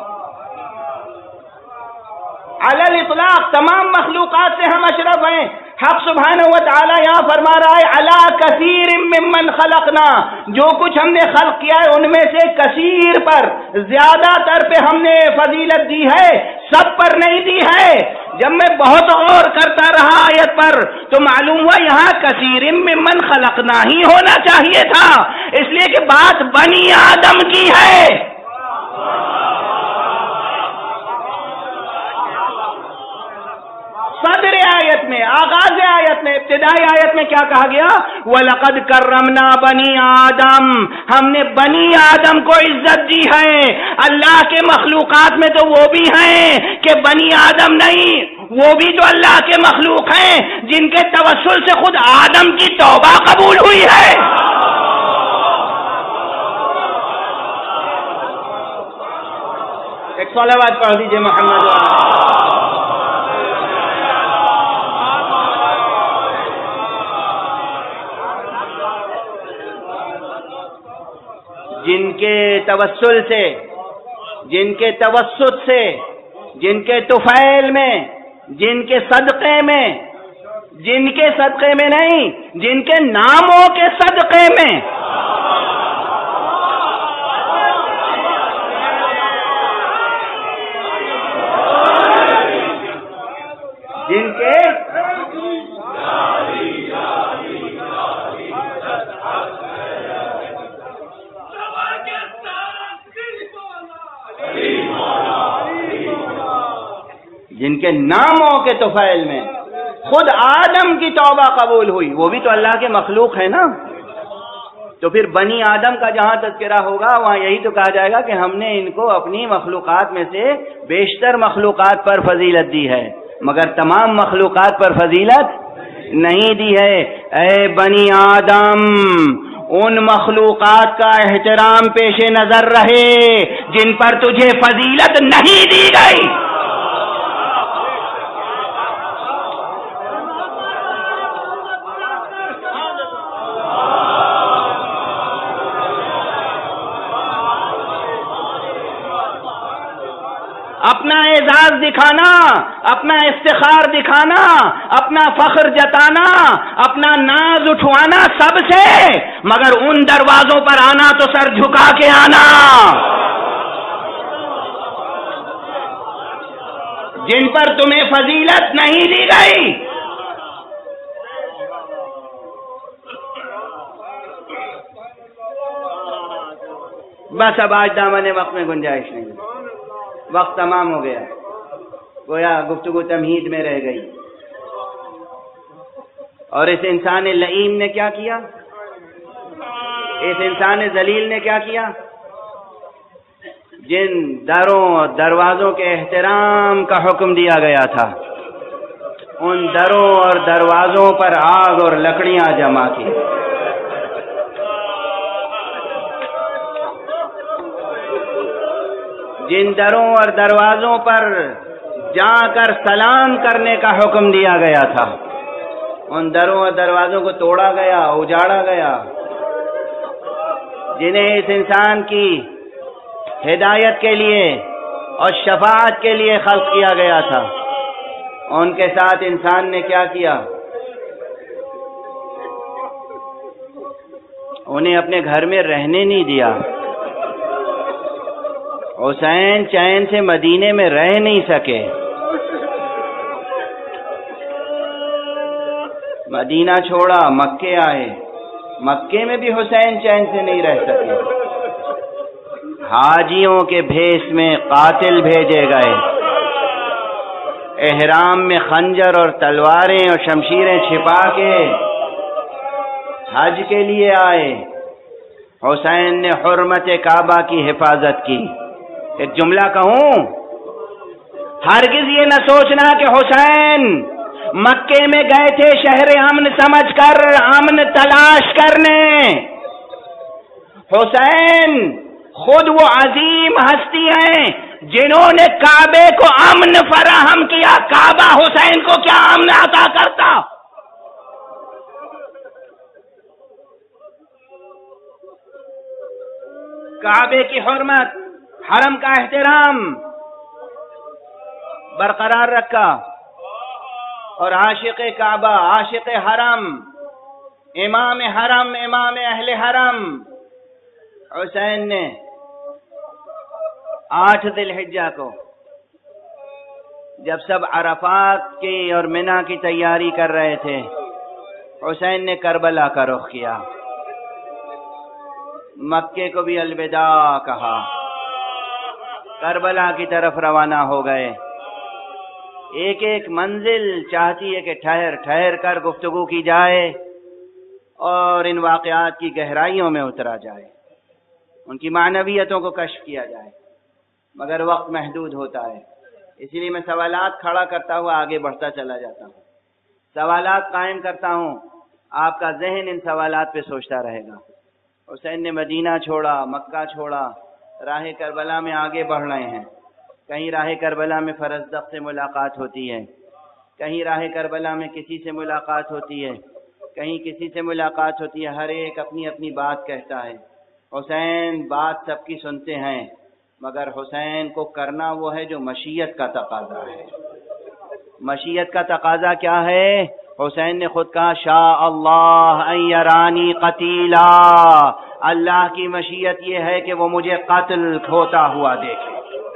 Speaker 2: علی الاطلاق تمام مخلوقات سے ہم اشرف ہیں۔ حق سبحانہ و تعالی یہاں فرما رہا ہے علی کثیر ممن خلقنا، جو کچھ ہم نے خلق کیا ہے ان میں سے کثیر پر، زیادہ تر پہ ہم نے فضیلت دی ہے، سب پر نہیں دی ہے۔ جب میں بہت غور کرتا رہا آیت پر تو معلوم ہوا یہاں کثیر ممن خلقنا ہی ہونا چاہیے تھا، اس لیے کہ بات بنی آدم کی ہے۔ صدر آیت میں، آغاز آیت میں، ابتدائی آیت میں کیا کہا گیا؟ وَلَقَدْ كَرَّمْنَا بَنِي آدم، ہم نے بنی آدم کو عزت دی ہے۔ اللہ کے مخلوقات میں تو وہ بھی ہیں کہ بنی آدم نہیں، وہ بھی تو اللہ کے مخلوق ہیں جن کے توسل سے خود آدم کی توبہ قبول ہوئی ہے۔ ایک صلوات پڑھ دیجئے محمد۔ جن کے توسل سے، جن کے توسط سے، جن کے طفیل میں، جن کے صدقے میں، جن کے صدقے میں نہیں، جن کے ناموں کے صدقے میں، جن کے جن کے ناموں کے طفیل میں خود آدم کی توبہ قبول ہوئی، وہ بھی تو اللہ کے مخلوق ہے نا۔ تو پھر بنی آدم کا جہاں تذکرہ ہوگا وہاں یہی تو کہا جائے گا کہ ہم نے ان کو اپنی مخلوقات میں سے بیشتر مخلوقات پر فضیلت دی ہے، مگر تمام مخلوقات پر فضیلت نہیں دی ہے۔ اے بنی آدم، ان مخلوقات کا احترام پیش نظر رہے جن پر تجھے فضیلت نہیں دی گئی۔ اپنا اعزاز دکھانا، اپنا افتخار دکھانا، اپنا فخر جتانا، اپنا ناز اٹھوانا سب سے، مگر ان دروازوں پر آنا تو سر جھکا کے آنا جن پر تمہیں فضیلت نہیں دی گئی۔ بس اب آج دامن وقت میں گنجائش نہیں، وقت تمام ہو گیا، گویا گفتگو تمہید میں رہ گئی۔ اور اس انسان لئیم نے کیا کیا؟ اس انسان ذلیل نے کیا کیا؟ جن دروں اور دروازوں کے احترام کا حکم دیا گیا تھا، ان دروں اور دروازوں پر آگ اور لکڑیاں جمع کی۔ جن دروں اور دروازوں پر جا کر سلام کرنے کا حکم دیا گیا تھا، ان دروں اور دروازوں کو توڑا گیا، اجاڑا گیا۔ جنہیں اس انسان کی ہدایت کے لیے اور شفاعت کے لیے خلق کیا گیا تھا، ان کے ساتھ انسان نے کیا کیا؟ انہیں اپنے گھر میں رہنے نہیں دیا۔ حسین چین سے مدینے میں رہ نہیں سکے، مدینہ چھوڑا، مکے آئے، مکے میں بھی حسین چین سے نہیں رہ سکے۔ حاجیوں کے بھیس میں قاتل بھیجے گئے، احرام میں خنجر اور تلواریں اور شمشیریں چھپا کے حج کے لیے آئے۔ حسین نے حرمت کعبہ کی حفاظت کی۔ ایک جملہ کہوں، ہرگز یہ نہ سوچنا کہ حسین مکے میں گئے تھے شہر امن سمجھ کر امن تلاش کرنے۔ حسین خود وہ عظیم ہستی ہیں جنہوں نے کعبے کو امن فراہم کیا۔ کعبہ حسین کو کیا امن عطا کرتا؟ کعبے کی حرمت، حرم کا احترام برقرار رکھا، اور عاشق کعبہ، عاشق حرم، امام حرم، امام اہل حرم حسین نے آٹھ ذی الحجہ کو، جب سب عرفات کی اور منی کی تیاری کر رہے تھے، حسین نے کربلا کا رخ کیا، مکے کو بھی الوداع کہا، کربلا کی طرف روانہ ہو گئے۔ ایک ایک منزل چاہتی ہے کہ ٹھہر ٹھہر کر گفتگو کی جائے اور ان واقعات کی گہرائیوں میں اترا جائے، ان کی معنویتوں کو کشف کیا جائے، مگر وقت محدود ہوتا ہے، اسی لیے میں سوالات کھڑا کرتا ہوا آگے بڑھتا چلا جاتا ہوں، سوالات قائم کرتا ہوں، آپ کا ذہن ان سوالات پہ سوچتا رہے گا۔ حسین نے مدینہ چھوڑا، مکہ چھوڑا، راہ کربلا میں آگے بڑھ رہے ہیں۔ کہیں راہ کربلا میں فرزدق سے ملاقات ہوتی ہے، کہیں راہ کربلا میں کسی سے ملاقات ہوتی ہے، کہیں کسی سے ملاقات ہوتی ہے، ہر ایک اپنی اپنی بات کہتا ہے۔ حسین بات سب کی سنتے ہیں، مگر حسین کو کرنا وہ ہے جو مشیت کا تقاضا ہے۔ مشیت کا تقاضا کیا ہے؟ حسین نے خود کہا شاء اللہ ان یرانی قتیلا، اللہ کی مشیت یہ ہے کہ وہ مجھے قتل ہوتا ہوا دیکھے۔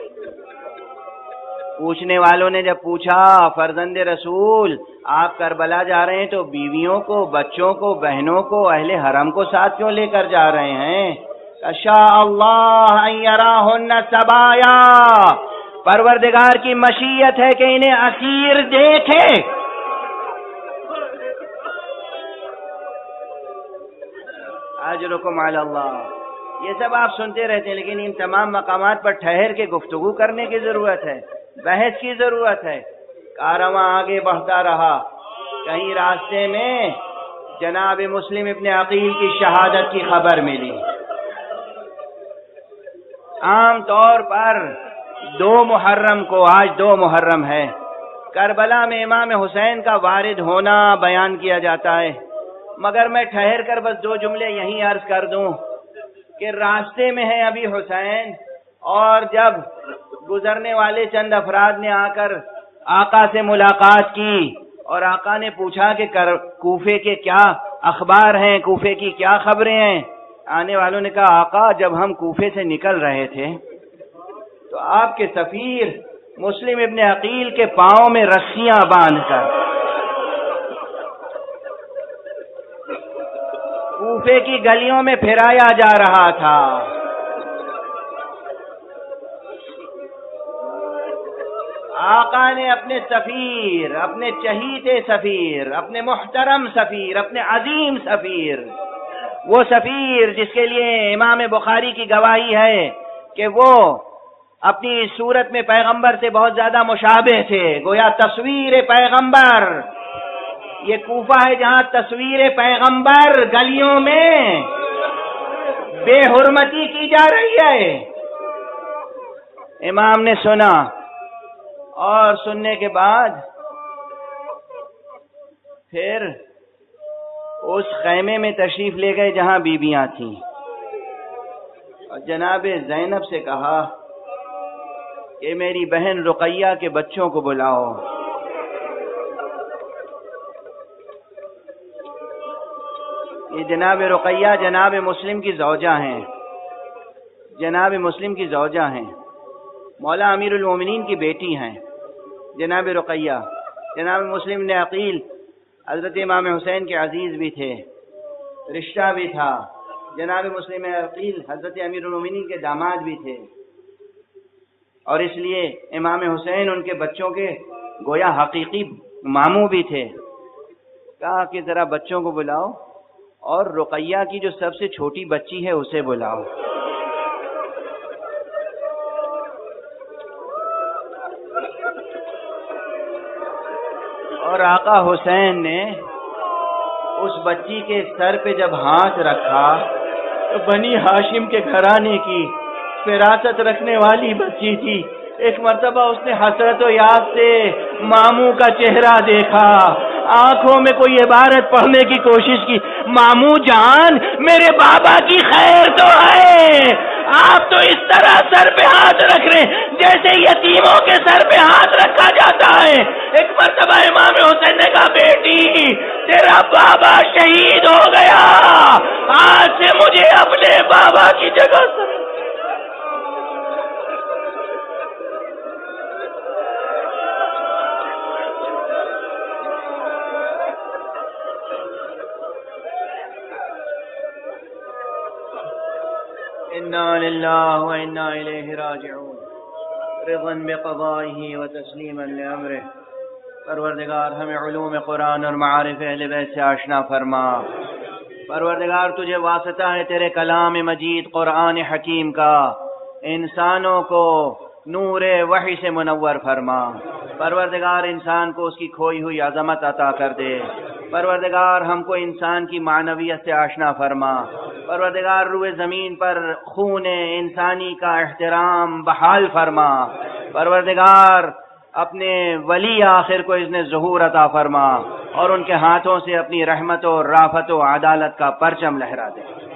Speaker 2: پوچھنے والوں نے جب پوچھا فرزند رسول آپ کربلا جا رہے ہیں تو بیویوں کو، بچوں کو، بہنوں کو، اہل حرم کو ساتھ کیوں لے کر جا رہے ہیں؟ شاء اللہ ان یراہن سبایا، پروردگار کی مشیت ہے کہ انہیں اسیر دیکھے۔ اجرکم علی اللہ، یہ سب آپ سنتے رہتے ہیں، لیکن ان تمام مقامات پر ٹھہر کے گفتگو کرنے کی ضرورت ہے، بحث کی ضرورت ہے۔ کارواں آگے بڑھتا رہا، کہیں راستے میں جناب مسلم ابن عقیل کی شہادت کی خبر ملی۔ عام طور پر دو محرم کو، آج دو محرم ہے، کربلا میں امام حسین کا وارد ہونا بیان کیا جاتا ہے، مگر میں ٹھہر کر بس دو جملے یہیں عرض کر دوں کہ راستے میں ہے ابھی حسین، اور جب گزرنے والے چند افراد نے آ کر آقا سے ملاقات کی اور آقا نے پوچھا کہ کوفے کے کیا اخبار ہیں، کوفے کی کیا خبریں ہیں، آنے والوں نے کہا آقا جب ہم کوفے سے نکل رہے تھے تو آپ کے سفیر مسلم ابن عقیل کے پاؤں میں رسیاں باندھ کر کوفے کی گلیوں میں پھرایا جا رہا تھا۔ آقا نے اپنے سفیر، اپنے چہیتے سفیر، اپنے محترم سفیر، اپنے عظیم سفیر، وہ سفیر جس کے لیے امام بخاری کی گواہی ہے کہ وہ اپنی صورت میں پیغمبر سے بہت زیادہ مشابہ تھے، گویا تصویر پیغمبر. یہ کوفہ ہے جہاں تصویر پیغمبر گلیوں میں بے حرمتی کی جا رہی ہے. امام نے سنا اور سننے کے بعد پھر اس خیمے میں تشریف لے گئے جہاں بیویاں تھیں، اور جناب زینب سے کہا کہ میری بہن رقیہ کے بچوں کو بلاؤ. یہ جناب رقیہ جناب مسلم کی زوجہ ہیں، جناب مسلم کی زوجہ ہیں، مولا امیر المومنین کی بیٹی ہیں جناب رقیہ. جناب مسلم نے عقیل حضرت امام حسین کے عزیز بھی تھے، رشتہ بھی تھا. جناب مسلم عقیل حضرت امیر المومنین کے داماد بھی تھے، اور اس لیے امام حسین ان کے بچوں کے گویا حقیقی ماموں بھی تھے. کہا کہ ذرا بچوں کو بلاؤ اور رقیہ کی جو سب سے چھوٹی بچی ہے اسے بلاؤ. اور آقا حسین نے اس بچی کے سر پہ جب ہاتھ رکھا تو بنی ہاشم کے گھرانے کی فراست رکھنے والی بچی تھی. ایک مرتبہ اس نے حسرت و یاد سے ماموں کا چہرہ دیکھا، آنکھوں میں کوئی عبارت پڑھنے کی کوشش کی، ماموں جان میرے بابا کی خیر تو ہے، آپ تو اس طرح سر پہ ہاتھ رکھ رہے جیسے یتیموں کے سر پہ ہاتھ رکھا جاتا ہے. ایک مرتبہ امام حسین نے کہا بیٹی تیرا بابا شہید ہو گیا، آج سے مجھے اپنے بابا کی جگہ سر انا للہ و انا الیہ راجعون رضا بقضائہ و تسلیما لامرہ. پروردگار ہمیں علوم قرآن اور معارف اہل بیت سے آشنا فرما. پروردگار تجھے واسطہ ہے تیرے کلام مجید قرآن حکیم کا، انسانوں کو نور وحی سے منور فرما. پروردگار انسان کو اس کی کھوئی ہوئی عظمت عطا کر دے. پروردگار ہم کو انسان کی معنویت سے آشنا فرما. پروردگار روئے زمین پر خون انسانی کا احترام بحال فرما. پروردگار اپنے ولی آخر کو اذن ظہور عطا فرما اور ان کے ہاتھوں سے اپنی رحمت و رافت و عدالت کا پرچم لہرا دے.